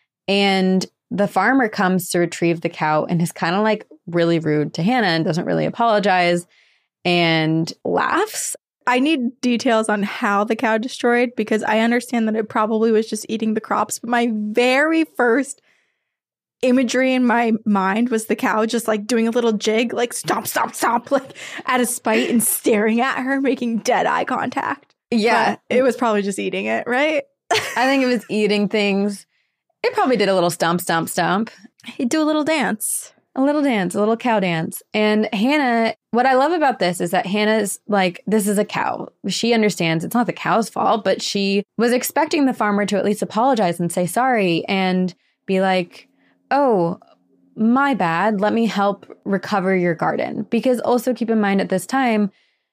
And the farmer comes to retrieve the cow and is kind of like really rude to Hannah and doesn't really apologize and laughs. I need details on how the cow destroyed, because I understand that it probably was just eating the crops. But my very first imagery in my mind was the cow just like doing a little jig, like stomp, stomp, stomp, like out of spite and staring at her, making dead eye contact. Yeah. But it was probably just eating it, right? I think it was eating things. It probably did a little stomp, stomp, stomp. He'd do a little dance. A little dance, a little cow dance. And Hannah, what I love about this is that Hannah's like, this is a cow. She understands it's not the cow's fault, but she was expecting the farmer to at least apologize and say sorry and be like, oh, my bad. Let me help recover your garden. Because also keep in mind at this time,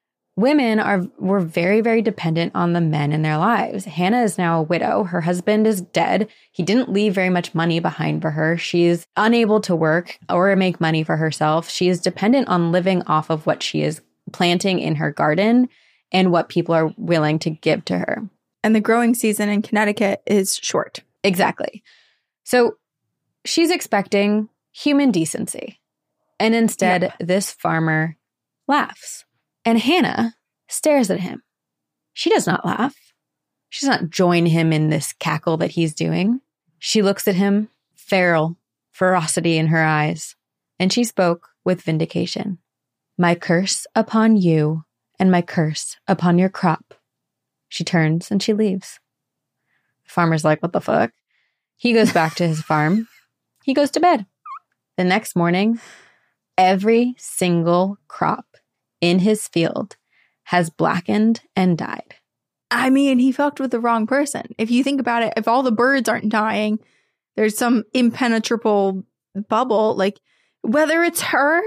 women were very, very dependent on the men in their lives. Hannah is now a widow. Her husband is dead. He didn't leave very much money behind for her. She's unable to work or make money for herself. She is dependent on living off of what she is planting in her garden and what people are willing to give to her. And the growing season in Connecticut is short. Exactly. So she's expecting human decency. And instead, this farmer laughs. And Hannah stares at him. She does not laugh. She does not join him in this cackle that he's doing. She looks at him, feral, ferocity in her eyes. And she spoke with vindication. My curse upon you and my curse upon your crop. She turns and she leaves. The farmer's like, what the fuck? He goes back to his farm. He goes to bed. The next morning, every single crop in his field has blackened and died. I mean, he fucked with the wrong person. If you think about it, if all the birds aren't dying, there's some impenetrable bubble, like whether it's her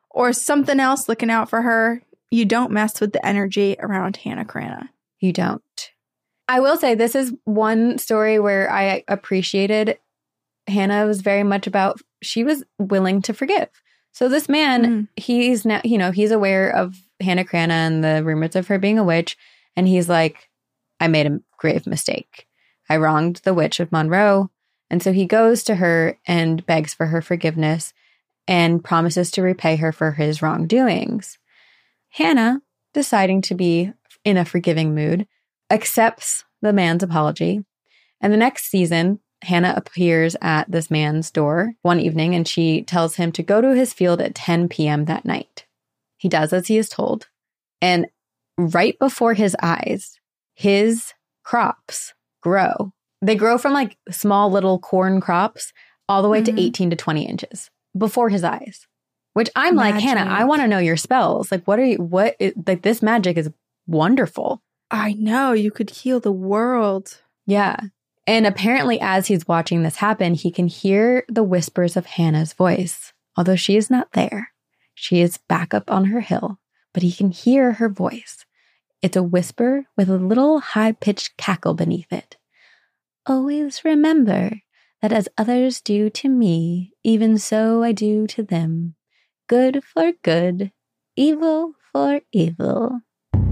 or something else looking out for her, you don't mess with the energy around Hannah Cranna. You don't. I will say this is one story where I appreciated Hannah was very much about, she was willing to forgive. So this man, he's now, he's aware of Hannah Cranna and the rumors of her being a witch. And he's like, I made a grave mistake. I wronged the witch of Monroe. And so he goes to her and begs for her forgiveness and promises to repay her for his wrongdoings. Hannah, deciding to be in a forgiving mood, accepts the man's apology. And the next season, Hannah appears at this man's door one evening and she tells him to go to his field at 10 p.m. that night. He does as he is told. And right before his eyes, his crops grow. They grow from like small little corn crops all the way to 18 to 20 inches before his eyes. Which I'm like, Hannah, I want to know your spells. Like, like this magic is wonderful. I know, you could heal the world. Yeah. And apparently as he's watching this happen, he can hear the whispers of Hannah's voice. Although she is not there. She is back up on her hill, but he can hear her voice. It's a whisper with a little high-pitched cackle beneath it. Always remember that as others do to me, even so I do to them. Good for good, evil for evil.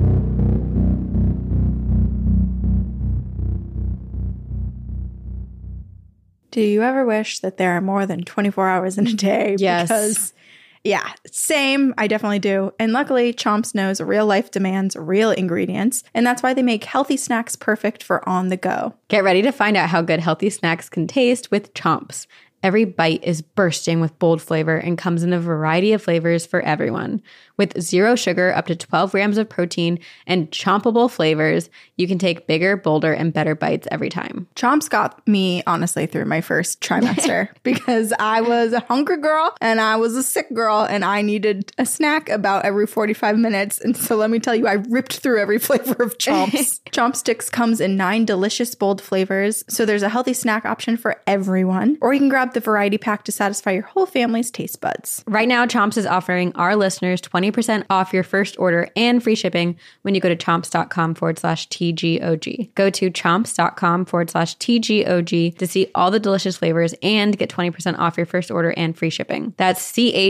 Do you ever wish that there are more than 24 hours in a day? Yes. Because, yeah, same. I definitely do. And luckily, Chomps knows real life demands real ingredients. And that's why they make healthy snacks perfect for on the go. Get ready to find out how good healthy snacks can taste with Chomps. Every bite is bursting with bold flavor and comes in a variety of flavors for everyone. With 0 sugar, up to 12 grams of protein, and chompable flavors, you can take bigger, bolder, and better bites every time. Chomps got me, honestly, through my first trimester because I was a hungry girl and I was a sick girl and I needed a snack about every 45 minutes. And so let me tell you, I ripped through every flavor of Chomps. Chomp Sticks comes in 9 delicious, bold flavors, so there's a healthy snack option for everyone. Or you can grab the variety pack to satisfy your whole family's taste buds. Right now, Chomps is offering our listeners 20% off your first order and free shipping when you go to chomps.com/TGOG. Go to chomps.com/TGOG to see all the delicious flavors and get 20% off your first order and free shipping. That's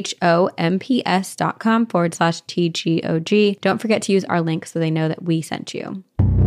CHOMPS.com/TGOG. Don't forget to use our link so they know that we sent you.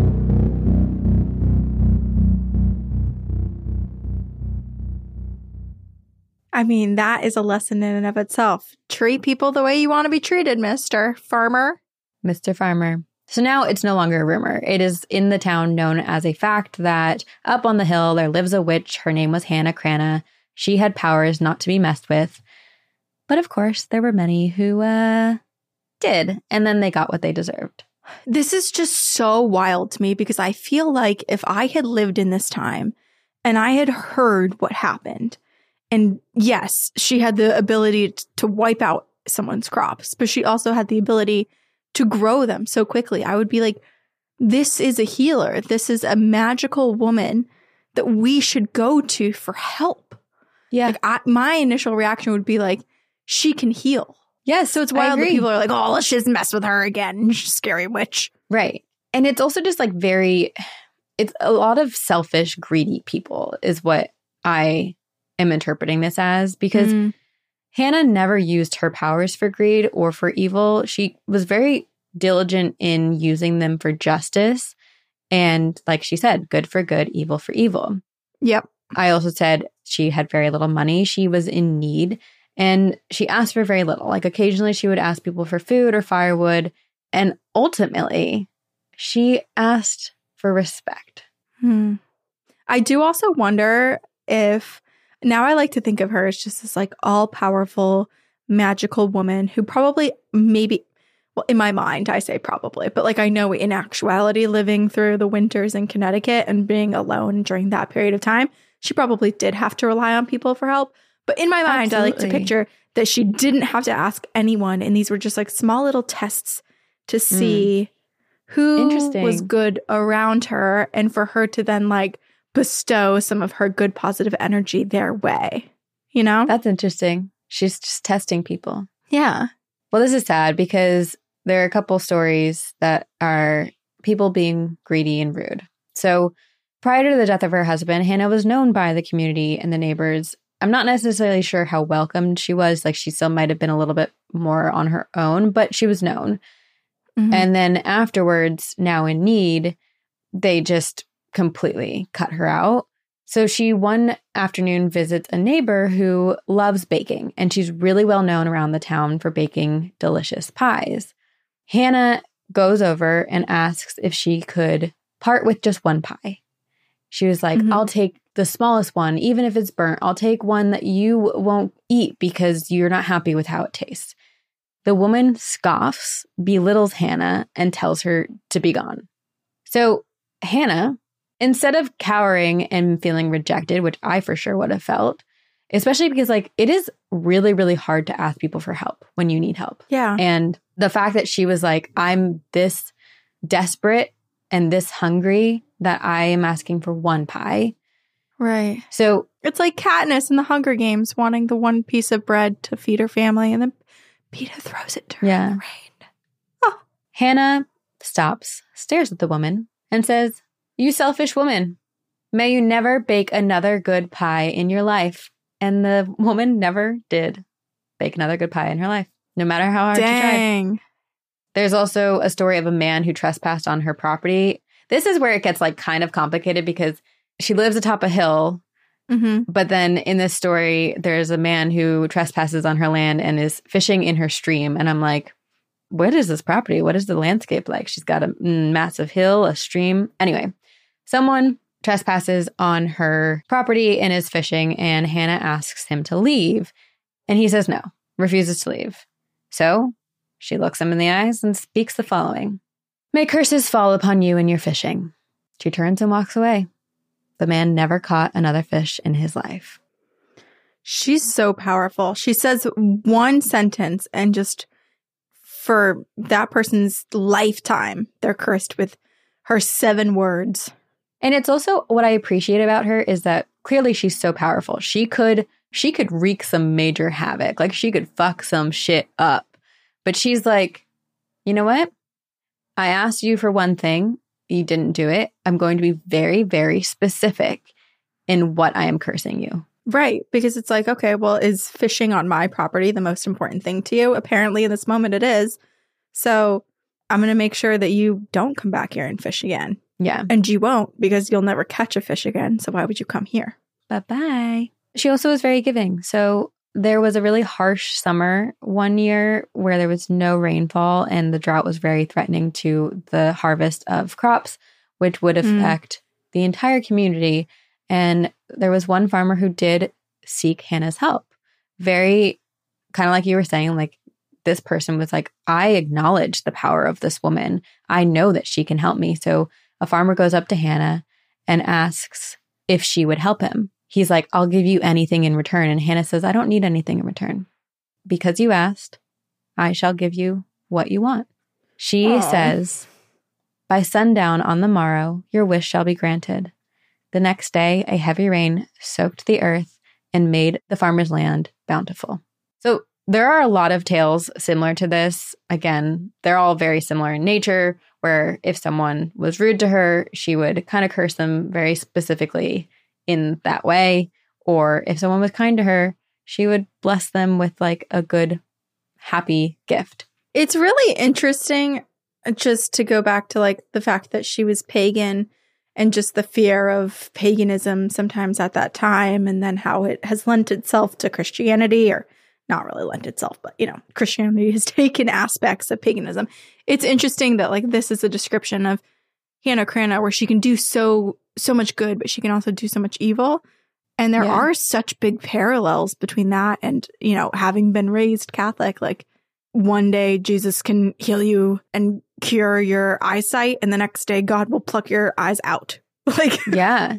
I mean, that is a lesson in and of itself. Treat people the way you want to be treated, Mr. Farmer. Mr. Farmer. So now it's no longer a rumor. It is in the town known as a fact that up on the hill there lives a witch. Her name was Hannah Cranna. She had powers not to be messed with. But of course, there were many who did. And then they got what they deserved. This is just so wild to me because I feel like if I had lived in this time and I had heard what happened, and yes, she had the ability to wipe out someone's crops, but she also had the ability to grow them so quickly. I would be like, this is a healer. This is a magical woman that we should go to for help. Yeah. Like my initial reaction would be like, she can heal. Yes. So it's wild that people are like, oh, let's just mess with her again. Scary witch. Right. And it's also just like it's a lot of selfish, greedy people is what I am interpreting this as, because Hannah never used her powers for greed or for evil. She was very diligent in using them for justice. And like she said, good for good, evil for evil. Yep. I also said she had very little money. She was in need and she asked for very little. Like occasionally she would ask people for food or firewood. And ultimately, she asked for respect. I do also wonder if, now I like to think of her as just this like all-powerful, magical woman who probably maybe, well, in my mind, I say probably, but like I know in actuality living through the winters in Connecticut and being alone during that period of time, she probably did have to rely on people for help. But in my mind, I like to picture that she didn't have to ask anyone. And these were just like small little tests to see who was good around her and for her to then like bestow some of her good positive energy their way. You know? That's interesting. She's just testing people. Yeah. Well, this is sad because there are a couple stories that are people being greedy and rude. So prior to the death of her husband, Hannah was known by the community and the neighbors. I'm not necessarily sure how welcomed she was. Like, she still might have been a little bit more on her own, but she was known. Mm-hmm. And then afterwards, now in need, they just completely cut her out. So she one afternoon visits a neighbor who loves baking, and she's really well known around the town for baking delicious pies. Hannah goes over and asks if she could part with just one pie. She was like, I'll take the smallest one, even if it's burnt. I'll take one that you won't eat because you're not happy with how it tastes. The woman scoffs, belittles Hannah, and tells her to be gone. So Hannah, instead of cowering and feeling rejected, which I for sure would have felt, especially because like it is really, really hard to ask people for help when you need help. Yeah. And the fact that she was like, I'm this desperate and this hungry that I am asking for one pie. Right. So it's like Katniss in the Hunger Games wanting the one piece of bread to feed her family, and then Peeta throws it to her in the rain. Oh. Hannah stops, stares at the woman, and says, "You selfish woman, may you never bake another good pie in your life." And the woman never did bake another good pie in her life, no matter how hard she tried. There's also a story of a man who trespassed on her property. This is where it gets like kind of complicated because she lives atop a hill. But then in this story, there's a man who trespasses on her land and is fishing in her stream. And I'm like, what is this property? What is the landscape like? She's got a massive hill, a stream. Anyway, someone trespasses on her property and is fishing, and Hannah asks him to leave. And he says no, refuses to leave. So she looks him in the eyes and speaks the following: "May curses fall upon you and your fishing." She turns and walks away. The man never caught another fish in his life. She's so powerful. She says one sentence, and just for that person's lifetime, they're cursed with her 7 words. And it's also what I appreciate about her is that clearly she's so powerful. She could wreak some major havoc. Like, she could fuck some shit up. But she's like, you know what? I asked you for one thing. You didn't do it. I'm going to be very, very specific in what I am cursing you. Right. Because it's like, okay, well, is fishing on my property the most important thing to you? Apparently in this moment it is. So I'm going to make sure that you don't come back here and fish again. Yeah. And you won't, because you'll never catch a fish again. So why would you come here? Bye-bye. She also was very giving. So there was a really harsh summer one year where there was no rainfall, and the drought was very threatening to the harvest of crops, which would affect the entire community. And there was one farmer who did seek Hannah's help. Very kind of like you were saying, like, this person was like, I acknowledge the power of this woman. I know that she can help me. So a farmer goes up to Hannah and asks if she would help him. He's like, I'll give you anything in return. And Hannah says, I don't need anything in return. Because you asked, I shall give you what you want. She says, by sundown on the morrow, your wish shall be granted. The next day, a heavy rain soaked the earth and made the farmer's land bountiful. So there are a lot of tales similar to this. Again, they're all very similar in nature, where if someone was rude to her, she would kind of curse them very specifically in that way. Or if someone was kind to her, she would bless them with like a good, happy gift. It's really interesting just to go back to like the fact that she was pagan and just the fear of paganism sometimes at that time, and then how it has lent itself to Christianity, or not really lent itself, but, you know, Christianity has taken aspects of paganism. It's interesting that like this is a description of Hannah Cranach where she can do so much good, but she can also do so much evil. And there are such big parallels between that and, you know, having been raised Catholic. Like, one day Jesus can heal you and cure your eyesight, and the next day God will pluck your eyes out. Like, yeah.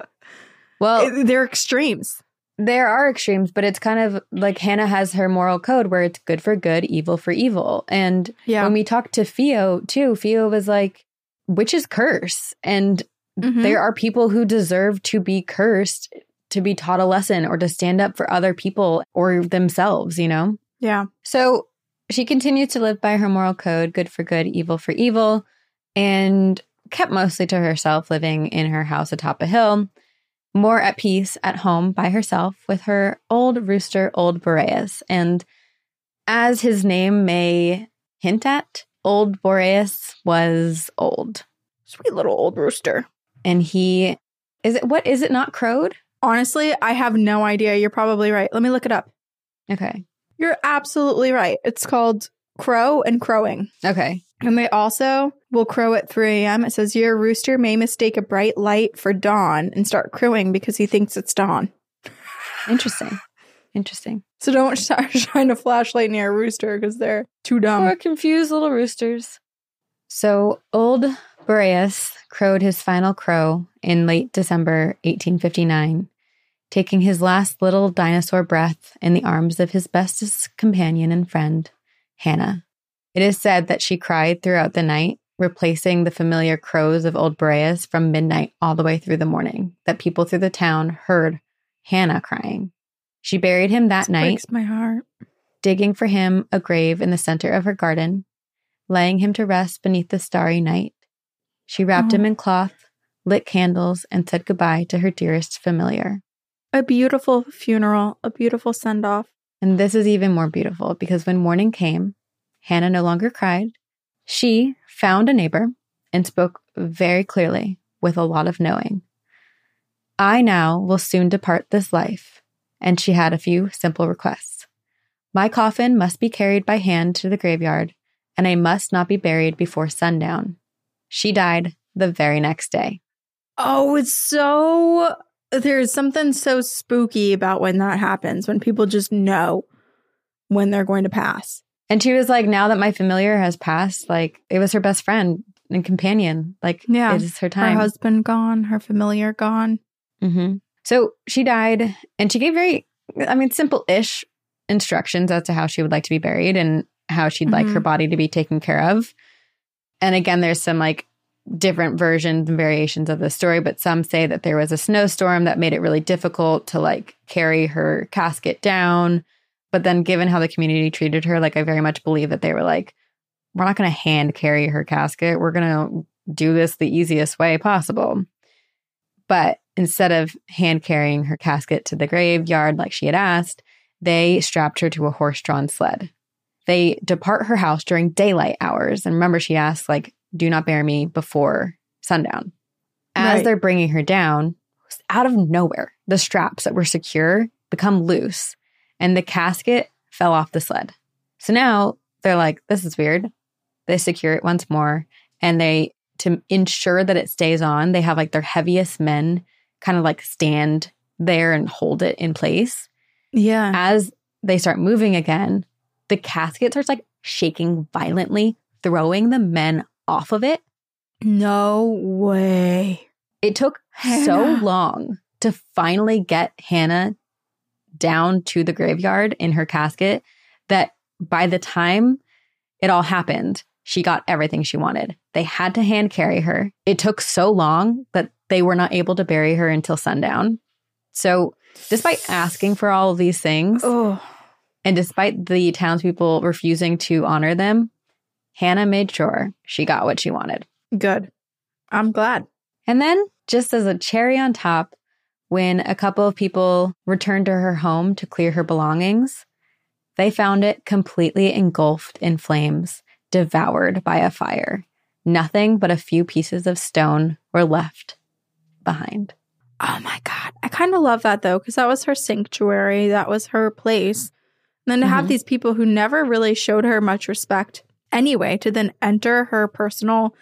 Well, they're extremes. There are extremes, but it's kind of like Hannah has her moral code where it's good for good, evil for evil. And when we talked to Theo too, Theo was like, witches curse. And there are people who deserve to be cursed, to be taught a lesson, or to stand up for other people or themselves, you know? Yeah. So she continued to live by her moral code, good for good, evil for evil, and kept mostly to herself, living in her house atop a hill, more at peace at home by herself with her old rooster, Old Boreas. And as his name may hint at, Old Boreas was old. Sweet little old rooster. And he, is it not crowed? Honestly, I have no idea. You're probably right. Let me look it up. Okay. You're absolutely right. It's called crow and crowing. Okay. And they also will crow at 3 a.m. It says your rooster may mistake a bright light for dawn and start crowing because he thinks it's dawn. Interesting. So don't shine a flashlight near a rooster because they're too dumb. Or confused little roosters. So Old Boreas crowed his final crow in late December 1859, taking his last little dinosaur breath in the arms of his bestest companion and friend, Hannah. It is said that she cried throughout the night, replacing the familiar crows of Old Boreas from midnight all the way through the morning, that people through the town heard Hannah crying. She buried him that night. Breaks my heart. Digging for him a grave in the center of her garden, laying him to rest beneath the starry night. She wrapped him in cloth, lit candles, and said goodbye to her dearest familiar. A beautiful funeral, a beautiful send-off. And this is even more beautiful because when morning came, Hannah no longer cried. She found a neighbor and spoke very clearly with a lot of knowing. I now will soon depart this life, and she had a few simple requests. My coffin must be carried by hand to the graveyard, and I must not be buried before sundown. She died the very next day. Oh, there's something so spooky about when that happens, when people just know when they're going to pass. And she was like, now that my familiar has passed, like, it was her best friend and companion. Like, yeah, it is her time. Her husband gone, her familiar gone. Mm-hmm. So she died, and she gave very, simple-ish instructions as to how she would like to be buried and how she'd like her body to be taken care of. And again, there's some like different versions and variations of the story, but some say that there was a snowstorm that made it really difficult to like carry her casket down. But then given how the community treated her, like I very much believe that they were like, we're not going to hand carry her casket. We're going to do this the easiest way possible. But instead of hand carrying her casket to the graveyard like she had asked, they strapped her to a horse-drawn sled. They depart her house during daylight hours. And remember, she asked, like, do not bury me before sundown. As they're bringing her down, out of nowhere, the straps that were secure become loose and the casket fell off the sled. So now they're like, this is weird. They secure it once more. And to ensure that it stays on, they have like their heaviest men kind of like stand there and hold it in place. Yeah. As they start moving again, the casket starts like shaking violently, throwing the men off of it. No way. It took so long to finally get Hannah down to the graveyard in her casket that by the time it all happened, she got everything she wanted. They had to hand carry her. It took so long that they were not able to bury her until sundown. So despite asking for all of these things, and despite the townspeople refusing to honor them, Hannah made sure she got what she wanted. Good. I'm glad. And then, just as a cherry on top, when a couple of people returned to her home to clear her belongings, they found it completely engulfed in flames, devoured by a fire. Nothing but a few pieces of stone were left behind. Oh my God. I kind of love that though, because that was her sanctuary. That was her place. And then to have these people who never really showed her much respect anyway, to then enter her personal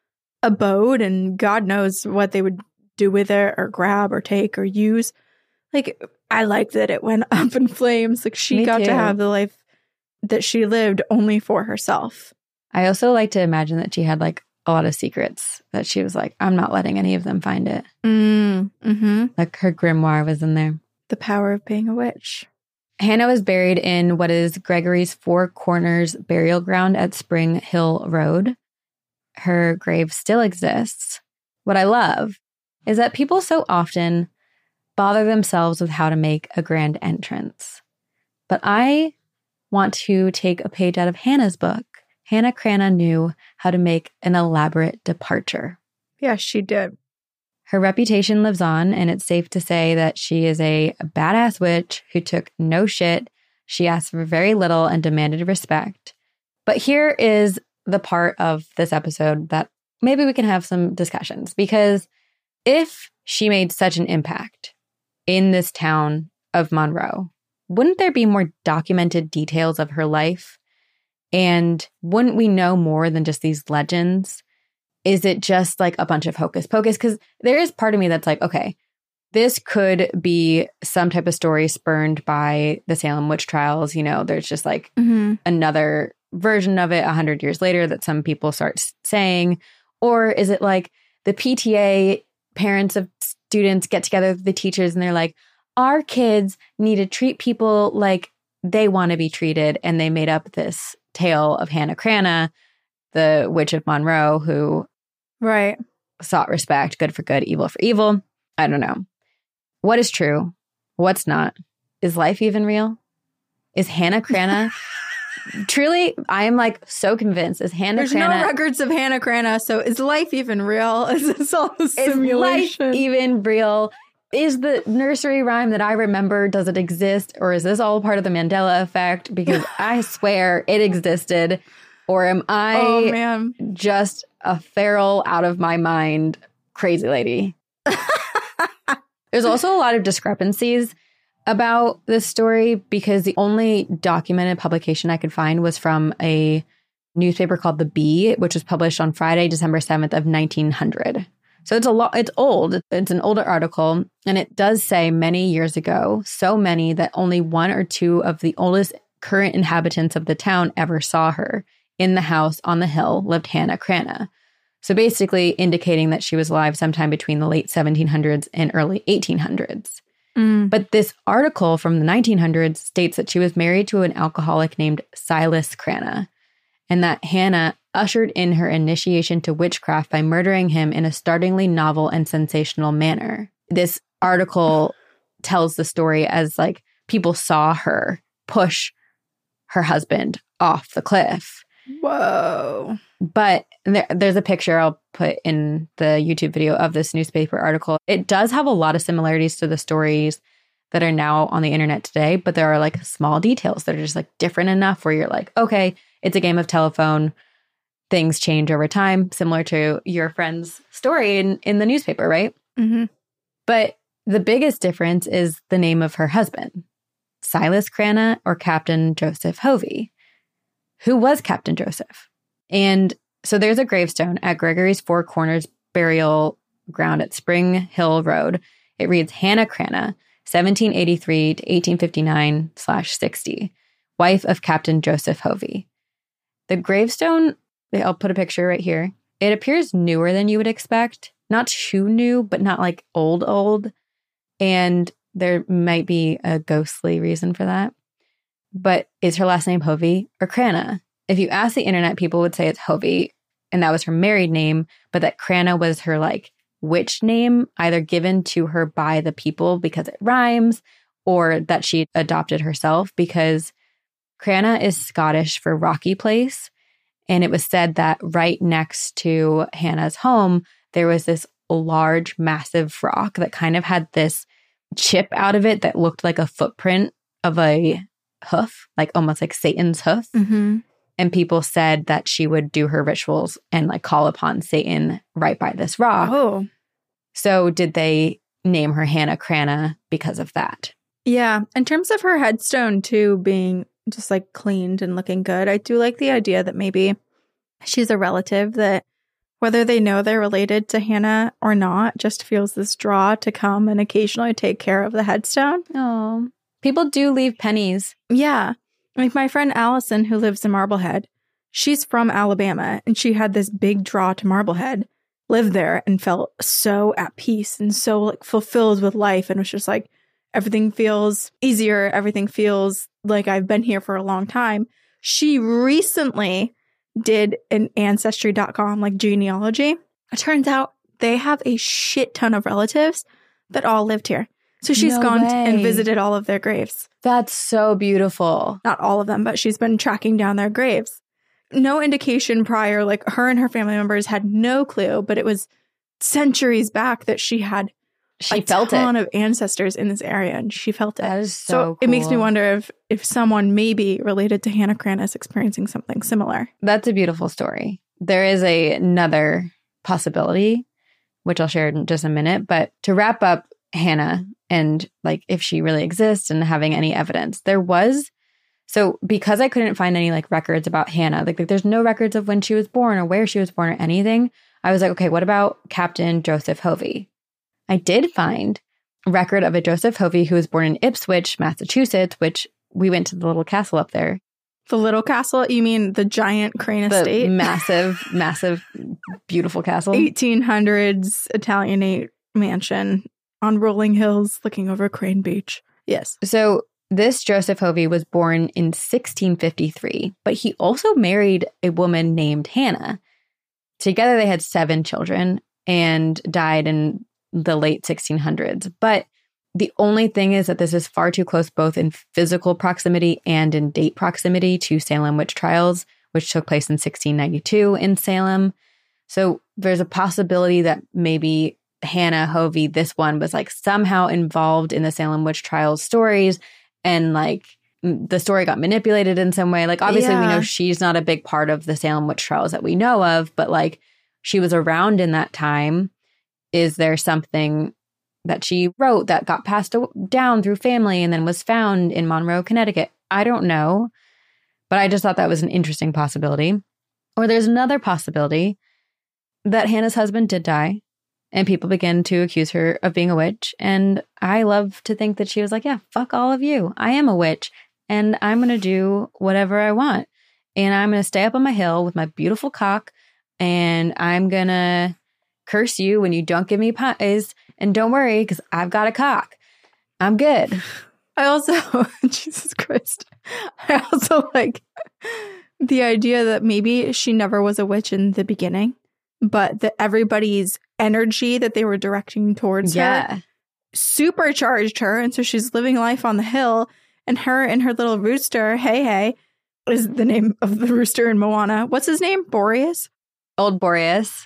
abode and God knows what they would do with it or grab or take or use. Like, I like that it went up in flames. Like, she got to have the life that she lived only for herself. I also like to imagine that she had like a lot of secrets that she was like, I'm not letting any of them find it. Like her grimoire was in there. The power of being a witch. Hannah was buried in what is Gregory's Four Corners burial ground at Spring Hill Road. Her grave still exists. What I love is that people so often bother themselves with how to make a grand entrance. But I want to take a page out of Hannah's book. Hannah Cranna knew how to make an elaborate departure. Yes, she did. Her reputation lives on, and it's safe to say that she is a badass witch who took no shit. She asked for very little and demanded respect. But here is the part of this episode that maybe we can have some discussions, because if she made such an impact in this town of Monroe, wouldn't there be more documented details of her life? And wouldn't we know more than just these legends? Is it just like a bunch of hocus pocus? Because there is part of me that's like, okay, this could be some type of story spurned by the Salem witch trials. You know, there's just like another version of it 100 years later that some people start saying. Or is it like the PTA, parents of students, get together with the teachers and they're like, our kids need to treat people like they want to be treated. And they made up this tale of Hannah Cranna, the witch of Monroe, who sought respect, good for good, evil for evil. I don't know. What is true? What's not? Is life even real? Is Hannah Cranna... Truly, I am like so convinced. Is Hannah Cranna... There's no records of Hannah Cranna, so is life even real? Is this all a simulation? Is life even real? Is the nursery rhyme that I remember, does it exist? Or is this all part of the Mandela effect? Because I swear it existed. Or am I just a feral, out of my mind, crazy lady? There's also a lot of discrepancies about this story, because the only documented publication I could find was from a newspaper called The Bee, which was published on Friday, December 7th of 1900. So it's old. It's an older article, and it does say many years ago, so many that only one or two of the oldest current inhabitants of the town ever saw her. In the house on the hill lived Hannah Cranna. So basically indicating that she was alive sometime between the late 1700s and early 1800s. But this article from the 1900s states that she was married to an alcoholic named Silas Cranna, and that Hannah ushered in her initiation to witchcraft by murdering him in a startlingly novel and sensational manner. This article tells the story as like people saw her push her husband off the cliff. Whoa. But there's a picture I'll put in the YouTube video of this newspaper article. It does have a lot of similarities to the stories that are now on the internet today, but there are like small details that are just like different enough where you're like, okay, it's a game of telephone. Things change over time, similar to your friend's story in the newspaper, right? Mm-hmm. But the biggest difference is the name of her husband, Silas Cranna, or Captain Joseph Hovey. Who was Captain Joseph? And so there's a gravestone at Gregory's Four Corners burial ground at Spring Hill Road. It reads Hannah Cranna, 1783 to 1859/60, wife of Captain Joseph Hovey. The gravestone, I'll put a picture right here. It appears newer than you would expect. Not too new, but not like old. And there might be a ghostly reason for that. But is her last name Hovey or Cranna? If you ask the internet, people would say it's Hovey, and that was her married name, but that Cranna was her like witch name, either given to her by the people because it rhymes, or that she adopted herself, because Cranna is Scottish for rocky place. And it was said that right next to Hannah's home, there was this large, massive rock that kind of had this chip out of it that looked like a footprint of a hoof, like almost like Satan's hoof. Mm-hmm. And people said that she would do her rituals and like call upon Satan right by this rock. Oh. So did they name her Hannah Cranna because of that? Yeah. In terms of her headstone too being just like cleaned and looking good, I do like the idea that maybe she's a relative that, whether they know they're related to Hannah or not, just feels this draw to come and occasionally take care of the headstone. Oh, people do leave pennies. Yeah. Like my friend Allison, who lives in Marblehead, she's from Alabama, and she had this big draw to Marblehead, lived there, and felt so at peace and so like fulfilled with life. And was just like, everything feels easier. Everything feels like I've been here for a long time. She recently did an Ancestry.com like genealogy. It turns out they have a shit ton of relatives that all lived here. So she's gone and visited all of their graves. That's so beautiful. Not all of them, but she's been tracking down their graves. No indication prior, like her and her family members had no clue, but it was centuries back that she had a ton of ancestors in this area, and she felt it. That is so cool. It makes me wonder if someone maybe related to Hannah Cranna is experiencing something similar. That's a beautiful story. There is another possibility, which I'll share in just a minute, but to wrap up Hannah and like if she really exists and having any evidence, so because I couldn't find any like records about Hannah, like there's no records of when she was born or where she was born or anything. I was like, okay, what about Captain Joseph Hovey? I did find a record of a Joseph Hovey who was born in Ipswich, Massachusetts, which we went to the little castle up there. The little castle? You mean the giant Crane estate? Massive, massive, beautiful castle. 1800s Italianate mansion on rolling hills looking over Crane Beach. Yes. So this Joseph Hovey was born in 1653, but he also married a woman named Hannah. Together they had 7 children and died in the late 1600s. But the only thing is that this is far too close both in physical proximity and in date proximity to Salem witch trials, which took place in 1692 in Salem. So there's a possibility that maybe Hannah Hovey, this one, was like somehow involved in the Salem witch trials stories, and like the story got manipulated in some way. Like obviously we know she's not a big part of the Salem witch trials that we know of, but like she was around in that time. Is there something that she wrote that got passed down through family and then was found in Monroe, Connecticut? I don't know, but I just thought that was an interesting possibility. Or there's another possibility that Hannah's husband did die and people began to accuse her of being a witch. And I love to think that she was like, yeah, fuck all of you. I am a witch and I'm going to do whatever I want. And I'm going to stay up on my hill with my beautiful cock and I'm going to curse you when you don't give me pies. And don't worry, because I've got a cock. I'm good. I also, Jesus Christ, I also like the idea that maybe she never was a witch in the beginning, but that everybody's energy that they were directing towards her supercharged her. And so she's living life on the hill, and her and her little rooster, Hey is the name of the rooster in Moana. What's his name? Boreas? Old Boreas.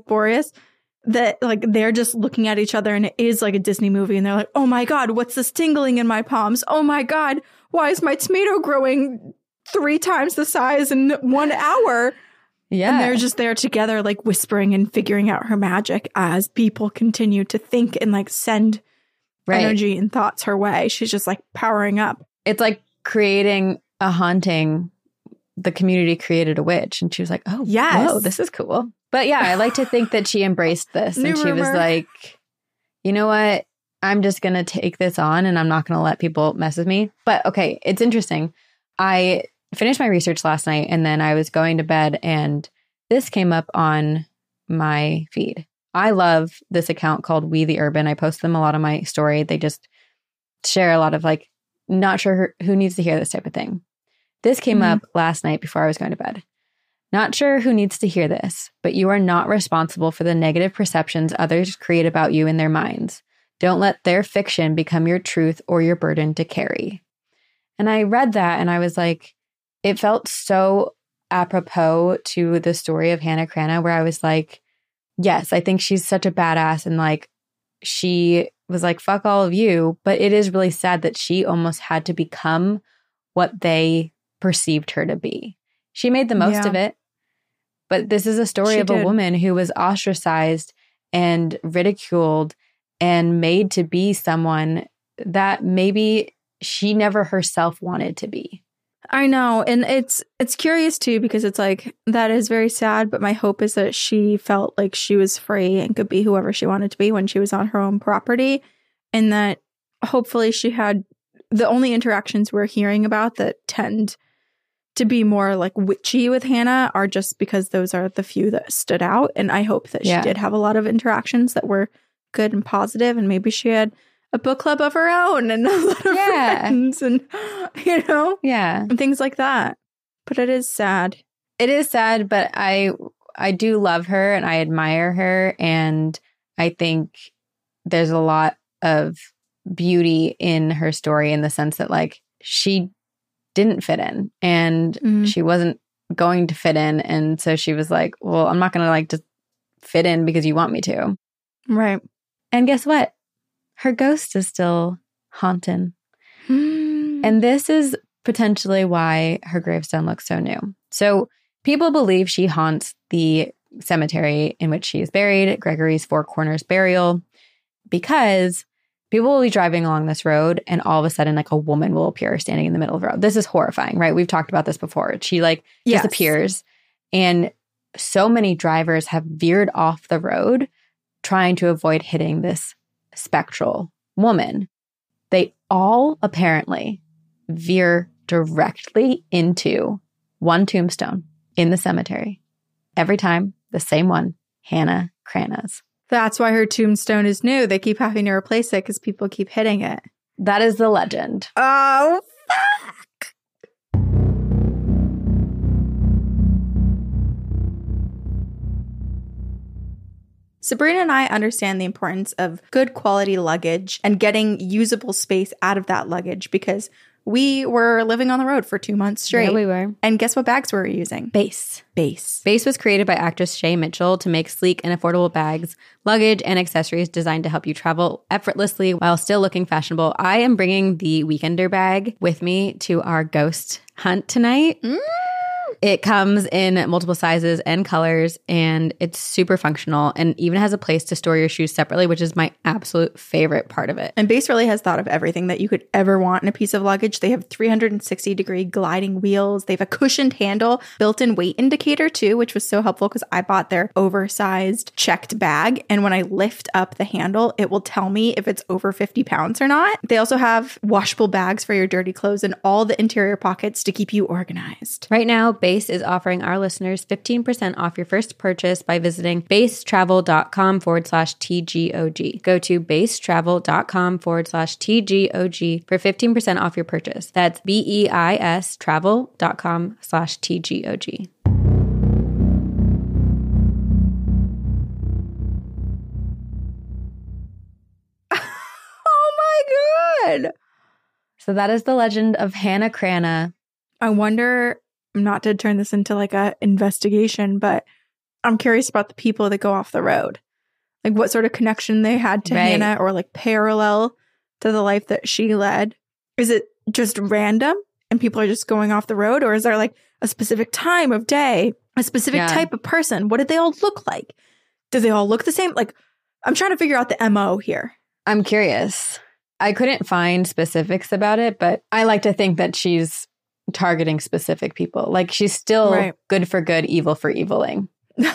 That like they're just looking at each other, and it is like a Disney movie, and they're like, oh my God, what's this tingling in my palms? Oh my God, why is my tomato growing 3 times the size in 1 hour? Yeah. And they're just there together, like whispering and figuring out her magic as people continue to think and like send energy and thoughts her way. She's just like powering up. It's like creating a haunting. The community created a witch, and she was like, oh, yes. Whoa, this is cool. But yeah, I like to think that she embraced this and she was like, you know what? I'm just going to take this on and I'm not going to let people mess with me. But okay, it's interesting. I finished my research last night and then I was going to bed and this came up on my feed. I love this account called We the Urban. I post them a lot on my story. They just share a lot of like, not sure who needs to hear this type of thing. This came up last night before I was going to bed. Not sure who needs to hear this, but you are not responsible for the negative perceptions others create about you in their minds. Don't let their fiction become your truth or your burden to carry. And I read that and I was like, it felt so apropos to the story of Hannah Cranna, where I was like, yes, I think she's such a badass. And like, she was like, fuck all of you. But it is really sad that she almost had to become what they perceived her to be. She made the most of it. But this is a story of a woman who was ostracized and ridiculed and made to be someone that maybe she never herself wanted to be. I know. And it's curious too, because it's like, that is very sad. But my hope is that she felt like she was free and could be whoever she wanted to be when she was on her own property. And that hopefully she had the only interactions we're hearing about that tend to be more like witchy with Hannah are just because those are the few that stood out. And I hope that she did have a lot of interactions that were good and positive, and maybe she had a book club of her own and a lot of friends and, you know, and things like that. But it is sad. It is sad, but I do love her and I admire her. And I think there's a lot of beauty in her story in the sense that like she didn't fit in and she wasn't going to fit in. And so she was like, well, I'm not going to like just fit in because you want me to. Right. And guess what? Her ghost is still haunting. And this is potentially why her gravestone looks so new. So people believe she haunts the cemetery in which she is buried, Gregory's Four Corners Burial, because people will be driving along this road and all of a sudden like a woman will appear standing in the middle of the road. This is horrifying, right? We've talked about this before. She like just appears. And so many drivers have veered off the road trying to avoid hitting this spectral woman. They all apparently veer directly into one tombstone in the cemetery. Every time, the same one, Hannah Cranna's. That's why her tombstone is new. They keep having to replace it because people keep hitting it. That is the legend. Oh, fuck. Sabrina and I understand the importance of good quality luggage and getting usable space out of that luggage because we were living on the road for 2 months straight. Yeah, we were. And guess what bags we were using? Base. Base. Base was created by actress Shay Mitchell to make sleek and affordable bags, luggage, and accessories designed to help you travel effortlessly while still looking fashionable. I am bringing the Weekender bag with me to our ghost hunt tonight. It comes in multiple sizes and colors, and it's super functional and even has a place to store your shoes separately, which is my absolute favorite part of it. And Base really has thought of everything that you could ever want in a piece of luggage. They have 360-degree gliding wheels. They have a cushioned handle, built-in weight indicator too, which was so helpful because I bought their oversized checked bag. And when I lift up the handle, it will tell me if it's over 50 pounds or not. They also have washable bags for your dirty clothes and all the interior pockets to keep you organized. Right now, Base is offering our listeners 15% off your first purchase by visiting basetravel.com/TGOG. Go to basetravel.com/TGOG for 15% off your purchase. That's BEIS travel.com/TGOG. Oh my God. So that is the legend of Hannah Cranna. I wonder, not to turn this into like a investigation, but I'm curious about the people that go off the road. Like what sort of connection they had to Hannah or like parallel to the life that she led. Is it just random and people are just going off the road? Or is there like a specific time of day, a specific type of person? What did they all look like? Do they all look the same? Like I'm trying to figure out the MO here. I'm curious. I couldn't find specifics about it, but I like to think that she's targeting specific people. Like she's still good for good, evil for eviling.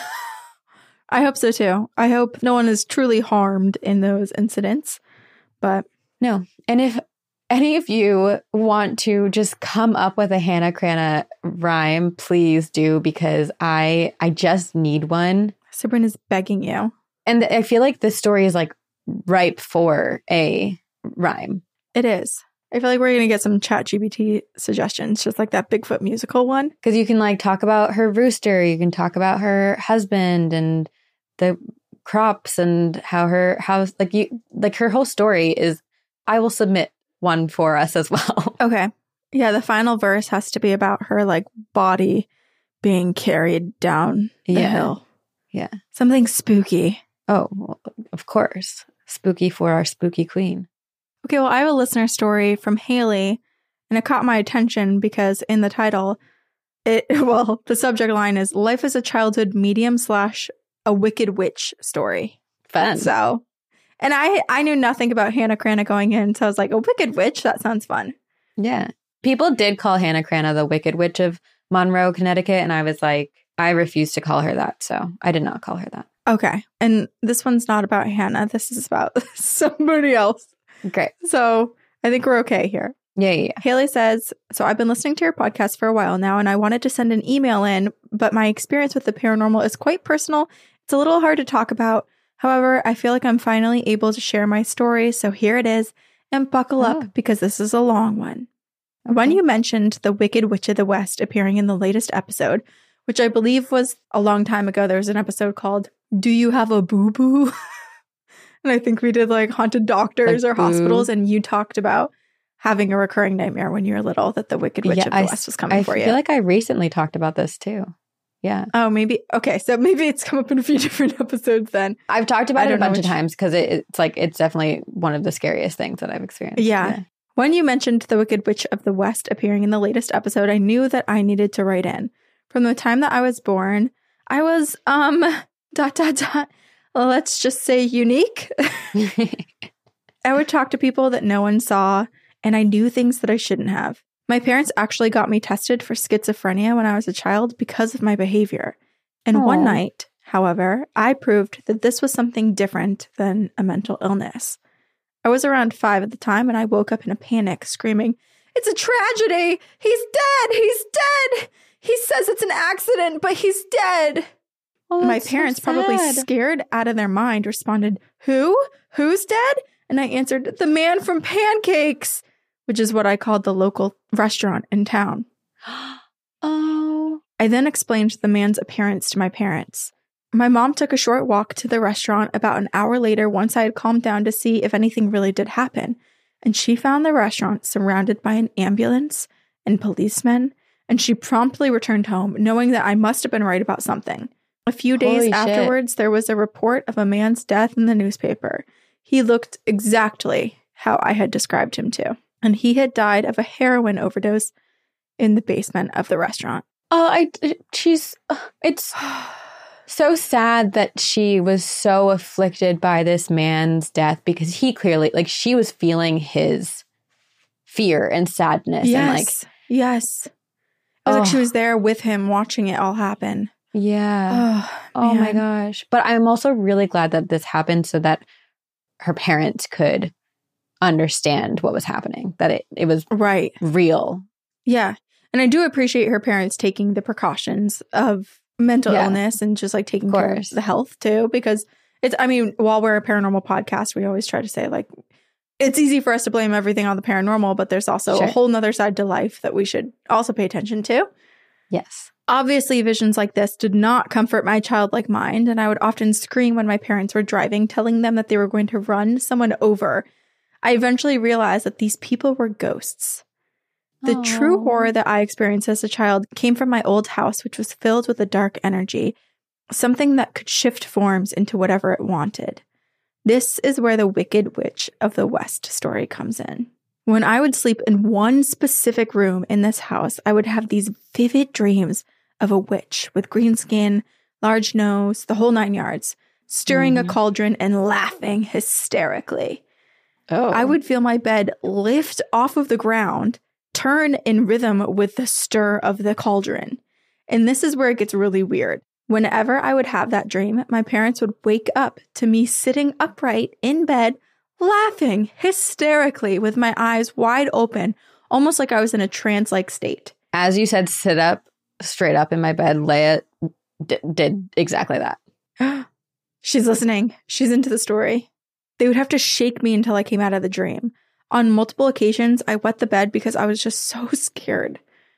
I hope so too. I hope no one is truly harmed in those incidents. But no. And if any of you want to just come up with a Hannah Cranna rhyme, please do, because I just need one. Sabrina's begging you. And I feel like this story is like ripe for a rhyme. It is. I feel like we're going to get some ChatGPT suggestions, just like that Bigfoot musical one. Because you can like talk about her rooster, you can talk about her husband and the crops and how her house, like her whole story is, I will submit one for us as well. Okay. Yeah, the final verse has to be about her like body being carried down the hill. Yeah. Something spooky. Oh, well, of course. Spooky for our spooky queen. Okay, well, I have a listener story from Haley, and it caught my attention because in the title, the subject line is Life as a Childhood Medium / a Wicked Witch Story. Fun. So, and I knew nothing about Hannah Cranna going in, so I was like, a Wicked Witch? That sounds fun. Yeah. People did call Hannah Cranna the Wicked Witch of Monroe, Connecticut, and I was like, I refused to call her that, so I did not call her that. Okay, and this one's not about Hannah. This is about somebody else. Great. So I think we're okay here. Yeah. Haley says, so I've been listening to your podcast for a while now, and I wanted to send an email in, but my experience with the paranormal is quite personal. It's a little hard to talk about. However, I feel like I'm finally able to share my story, so here it is. And buckle up because this is a long one. Okay. When you mentioned the Wicked Witch of the West appearing in the latest episode, which I believe was a long time ago, there was an episode called Do You Have a Boo-Boo? And I think we did like haunted doctors Like or hospitals. And you talked about having a recurring nightmare when you were little that the Wicked Witch of the West was coming for you. I feel like I recently talked about this too. Yeah. Oh, maybe. Okay. So maybe it's come up in a few different episodes then. I've talked about it a bunch of times because it's definitely one of the scariest things that I've experienced. Yeah. When you mentioned the Wicked Witch of the West appearing in the latest episode, I knew that I needed to write in. From the time that I was born, I was, let's just say unique. I would talk to people that no one saw, and I knew things that I shouldn't have. My parents actually got me tested for schizophrenia when I was a child because of my behavior. And one night, however, I proved that this was something different than a mental illness. I was around 5 at the time, and I woke up in a panic, screaming, "It's a tragedy! He's dead! He's dead! He says it's an accident, but he's dead!" Oh, my parents, so probably scared out of their mind, responded, "Who? Who's dead?" And I answered, "The man from Pancakes," which is what I called the local restaurant in town. Oh. I then explained the man's appearance to my parents. My mom took a short walk to the restaurant about an hour later once I had calmed down to see if anything really did happen, and she found the restaurant surrounded by an ambulance and policemen, and she promptly returned home, knowing that I must have been right about something. A few days afterwards, there was a report of a man's death in the newspaper. He looked exactly how I had described him to, and he had died of a heroin overdose in the basement of the restaurant. It's so sad that she was so afflicted by this man's death because he clearly, like, she was feeling his fear and sadness. Yes. And yes. It was like she was there with him watching it all happen. Yeah. Oh my gosh. But I'm also really glad that this happened so that her parents could understand what was happening, that it was real. Yeah. And I do appreciate her parents taking the precautions of mental illness and just like taking care of the health too, because while we're a paranormal podcast, we always try to say like, it's easy for us to blame everything on the paranormal, but there's also a whole nother side to life that we should also pay attention to. Yes. Obviously, visions like this did not comfort my childlike mind, and I would often scream when my parents were driving, telling them that they were going to run someone over. I eventually realized that these people were ghosts. The true horror that I experienced as a child came from my old house, which was filled with a dark energy, something that could shift forms into whatever it wanted. This is where the Wicked Witch of the West story comes in. When I would sleep in one specific room in this house, I would have these vivid dreams of a witch with green skin, large nose, the whole 9 yards, stirring a cauldron and laughing hysterically. I would feel my bed lift off of the ground, turn in rhythm with the stir of the cauldron. And this is where it gets really weird. Whenever I would have that dream, my parents would wake up to me sitting upright in bed, laughing hysterically with my eyes wide open, almost like I was in a trance-like state. As you said, sit up straight up in my bed, Leia did exactly that. She's listening. She's into the story. They would have to shake me until I came out of the dream. On multiple occasions, I wet the bed because I was just so scared.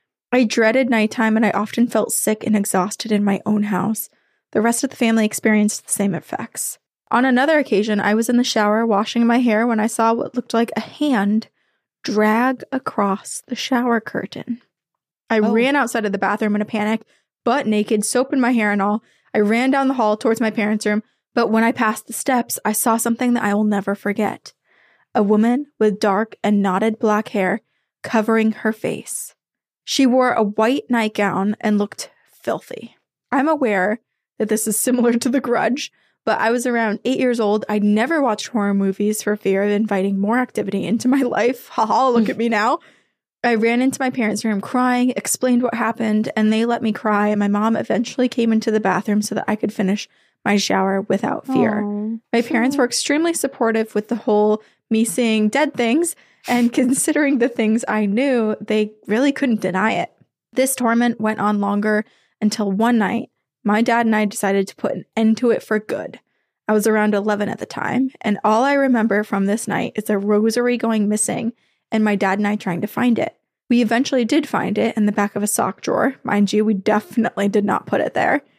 I dreaded nighttime, and I often felt sick and exhausted in my own house. The rest of the family experienced the same effects. On another occasion, I was in the shower washing my hair when I saw what looked like a hand drag across the shower curtain. I ran outside of the bathroom in a panic, butt naked, soap in my hair and all. I ran down the hall towards my parents' room, but when I passed the steps, I saw something that I will never forget. A woman with dark and knotted black hair covering her face. She wore a white nightgown and looked filthy. I'm aware that this is similar to The Grudge, but I was around 8 years old. I'd never watched horror movies for fear of inviting more activity into my life. Haha, look at me now. I ran into my parents' room crying, explained what happened, and they let me cry, and my mom eventually came into the bathroom so that I could finish my shower without fear. My parents were extremely supportive with the whole me seeing dead things, and considering the things I knew, they really couldn't deny it. This torment went on longer until one night, my dad and I decided to put an end to it for good. I was around 11 at the time, and all I remember from this night is a rosary going missing and my dad and I trying to find it. We eventually did find it in the back of a sock drawer. Mind you, we definitely did not put it there.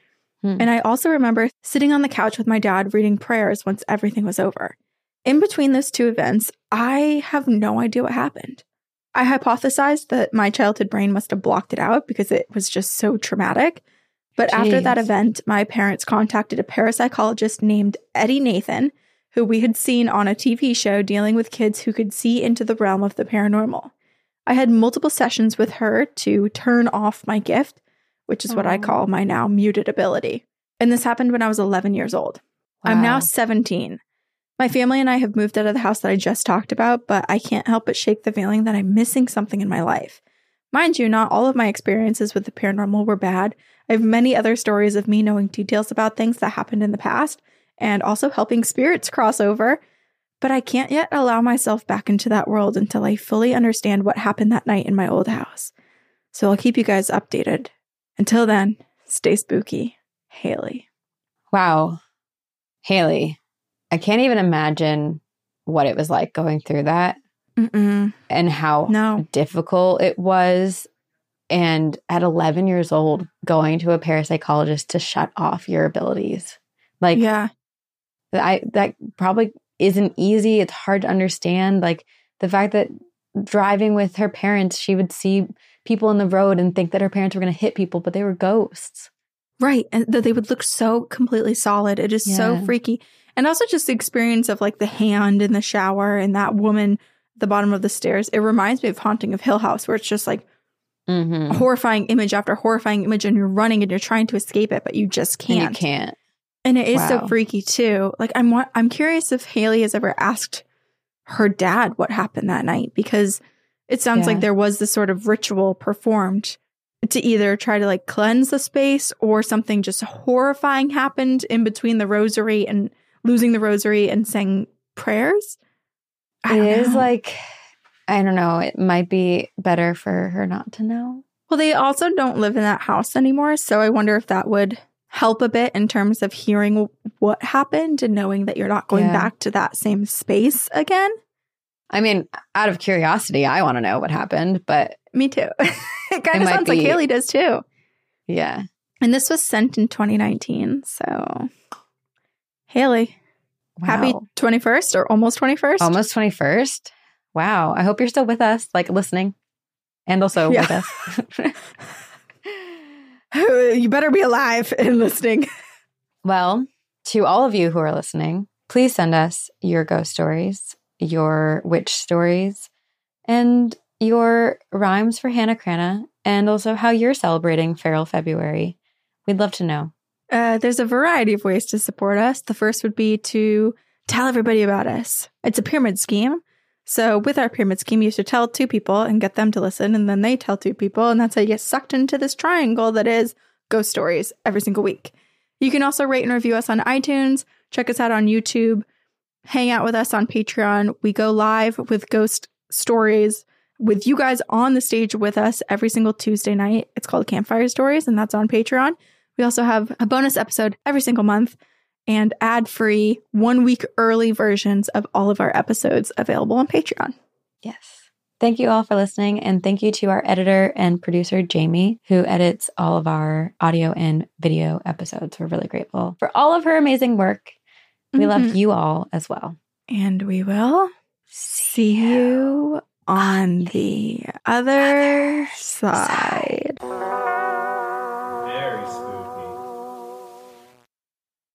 And I also remember sitting on the couch with my dad reading prayers once everything was over. In between those two events, I have no idea what happened. I hypothesized that my childhood brain must have blocked it out because it was just so traumatic. But after that event, my parents contacted a parapsychologist named Eddie Nathan, who we had seen on a TV show dealing with kids who could see into the realm of the paranormal. I had multiple sessions with her to turn off my gift, which is what I call my now muted ability. And this happened when I was 11 years old. Wow. I'm now 17. My family and I have moved out of the house that I just talked about, but I can't help but shake the feeling that I'm missing something in my life. Mind you, not all of my experiences with the paranormal were bad. I have many other stories of me knowing details about things that happened in the past and also helping spirits cross over. But I can't yet allow myself back into that world until I fully understand what happened that night in my old house. So I'll keep you guys updated. Until then, stay spooky. Haley. Wow. Haley, I can't even imagine what it was like going through that and how difficult it was. And at 11 years old, going to a parapsychologist to shut off your abilities. Like, that probably isn't easy. It's hard to understand. Like the fact that driving with her parents, she would see people in the road and think that her parents were going to hit people, but they were ghosts. Right. And that they would look so completely solid. It is so freaky. And also just the experience of like the hand in the shower and that woman at the bottom of the stairs. It reminds me of Haunting of Hill House, where it's just like horrifying image after horrifying image, and you're running and you're trying to escape it, but you just can't. And you can't. And it is so freaky too. Like I'm curious if Haley has ever asked her dad what happened that night, because it sounds like there was this sort of ritual performed to either try to like cleanse the space, or something just horrifying happened in between the rosary and losing the rosary and saying prayers. It is like, I don't know. It might be better for her not to know. Well, they also don't live in that house anymore. So I wonder if that would help a bit in terms of hearing what happened and knowing that you're not going back to that same space again. I mean, out of curiosity, I want to know what happened, but... Me too. It kind of sounds like Haley does too. Yeah. And this was sent in 2019, so... Haley, happy 21st or almost 21st? Almost 21st. Wow. I hope you're still with us, like listening. And also with us. You better be alive and listening. Well, to all of you who are listening, please send us your ghost stories, your witch stories, and your rhymes for Hannah Cranna, and also how you're celebrating Feral February. We'd love to know. There's a variety of ways to support us. The first would be to tell everybody about us. It's a pyramid scheme. So with our pyramid scheme, you used to tell 2 people and get them to listen, and then they tell 2 people, and that's how you get sucked into this triangle that is ghost stories every single week. You can also rate and review us on iTunes, check us out on YouTube, hang out with us on Patreon. We go live with ghost stories with you guys on the stage with us every single Tuesday night. It's called Campfire Stories, and that's on Patreon. We also have a bonus episode every single month and ad-free 1 week early versions of all of our episodes available on Patreon. Yes. Thank you all for listening. And thank you to our editor and producer, Jamie, who edits all of our audio and video episodes. We're really grateful for all of her amazing work. We love you all as well. And we will see you on the other side.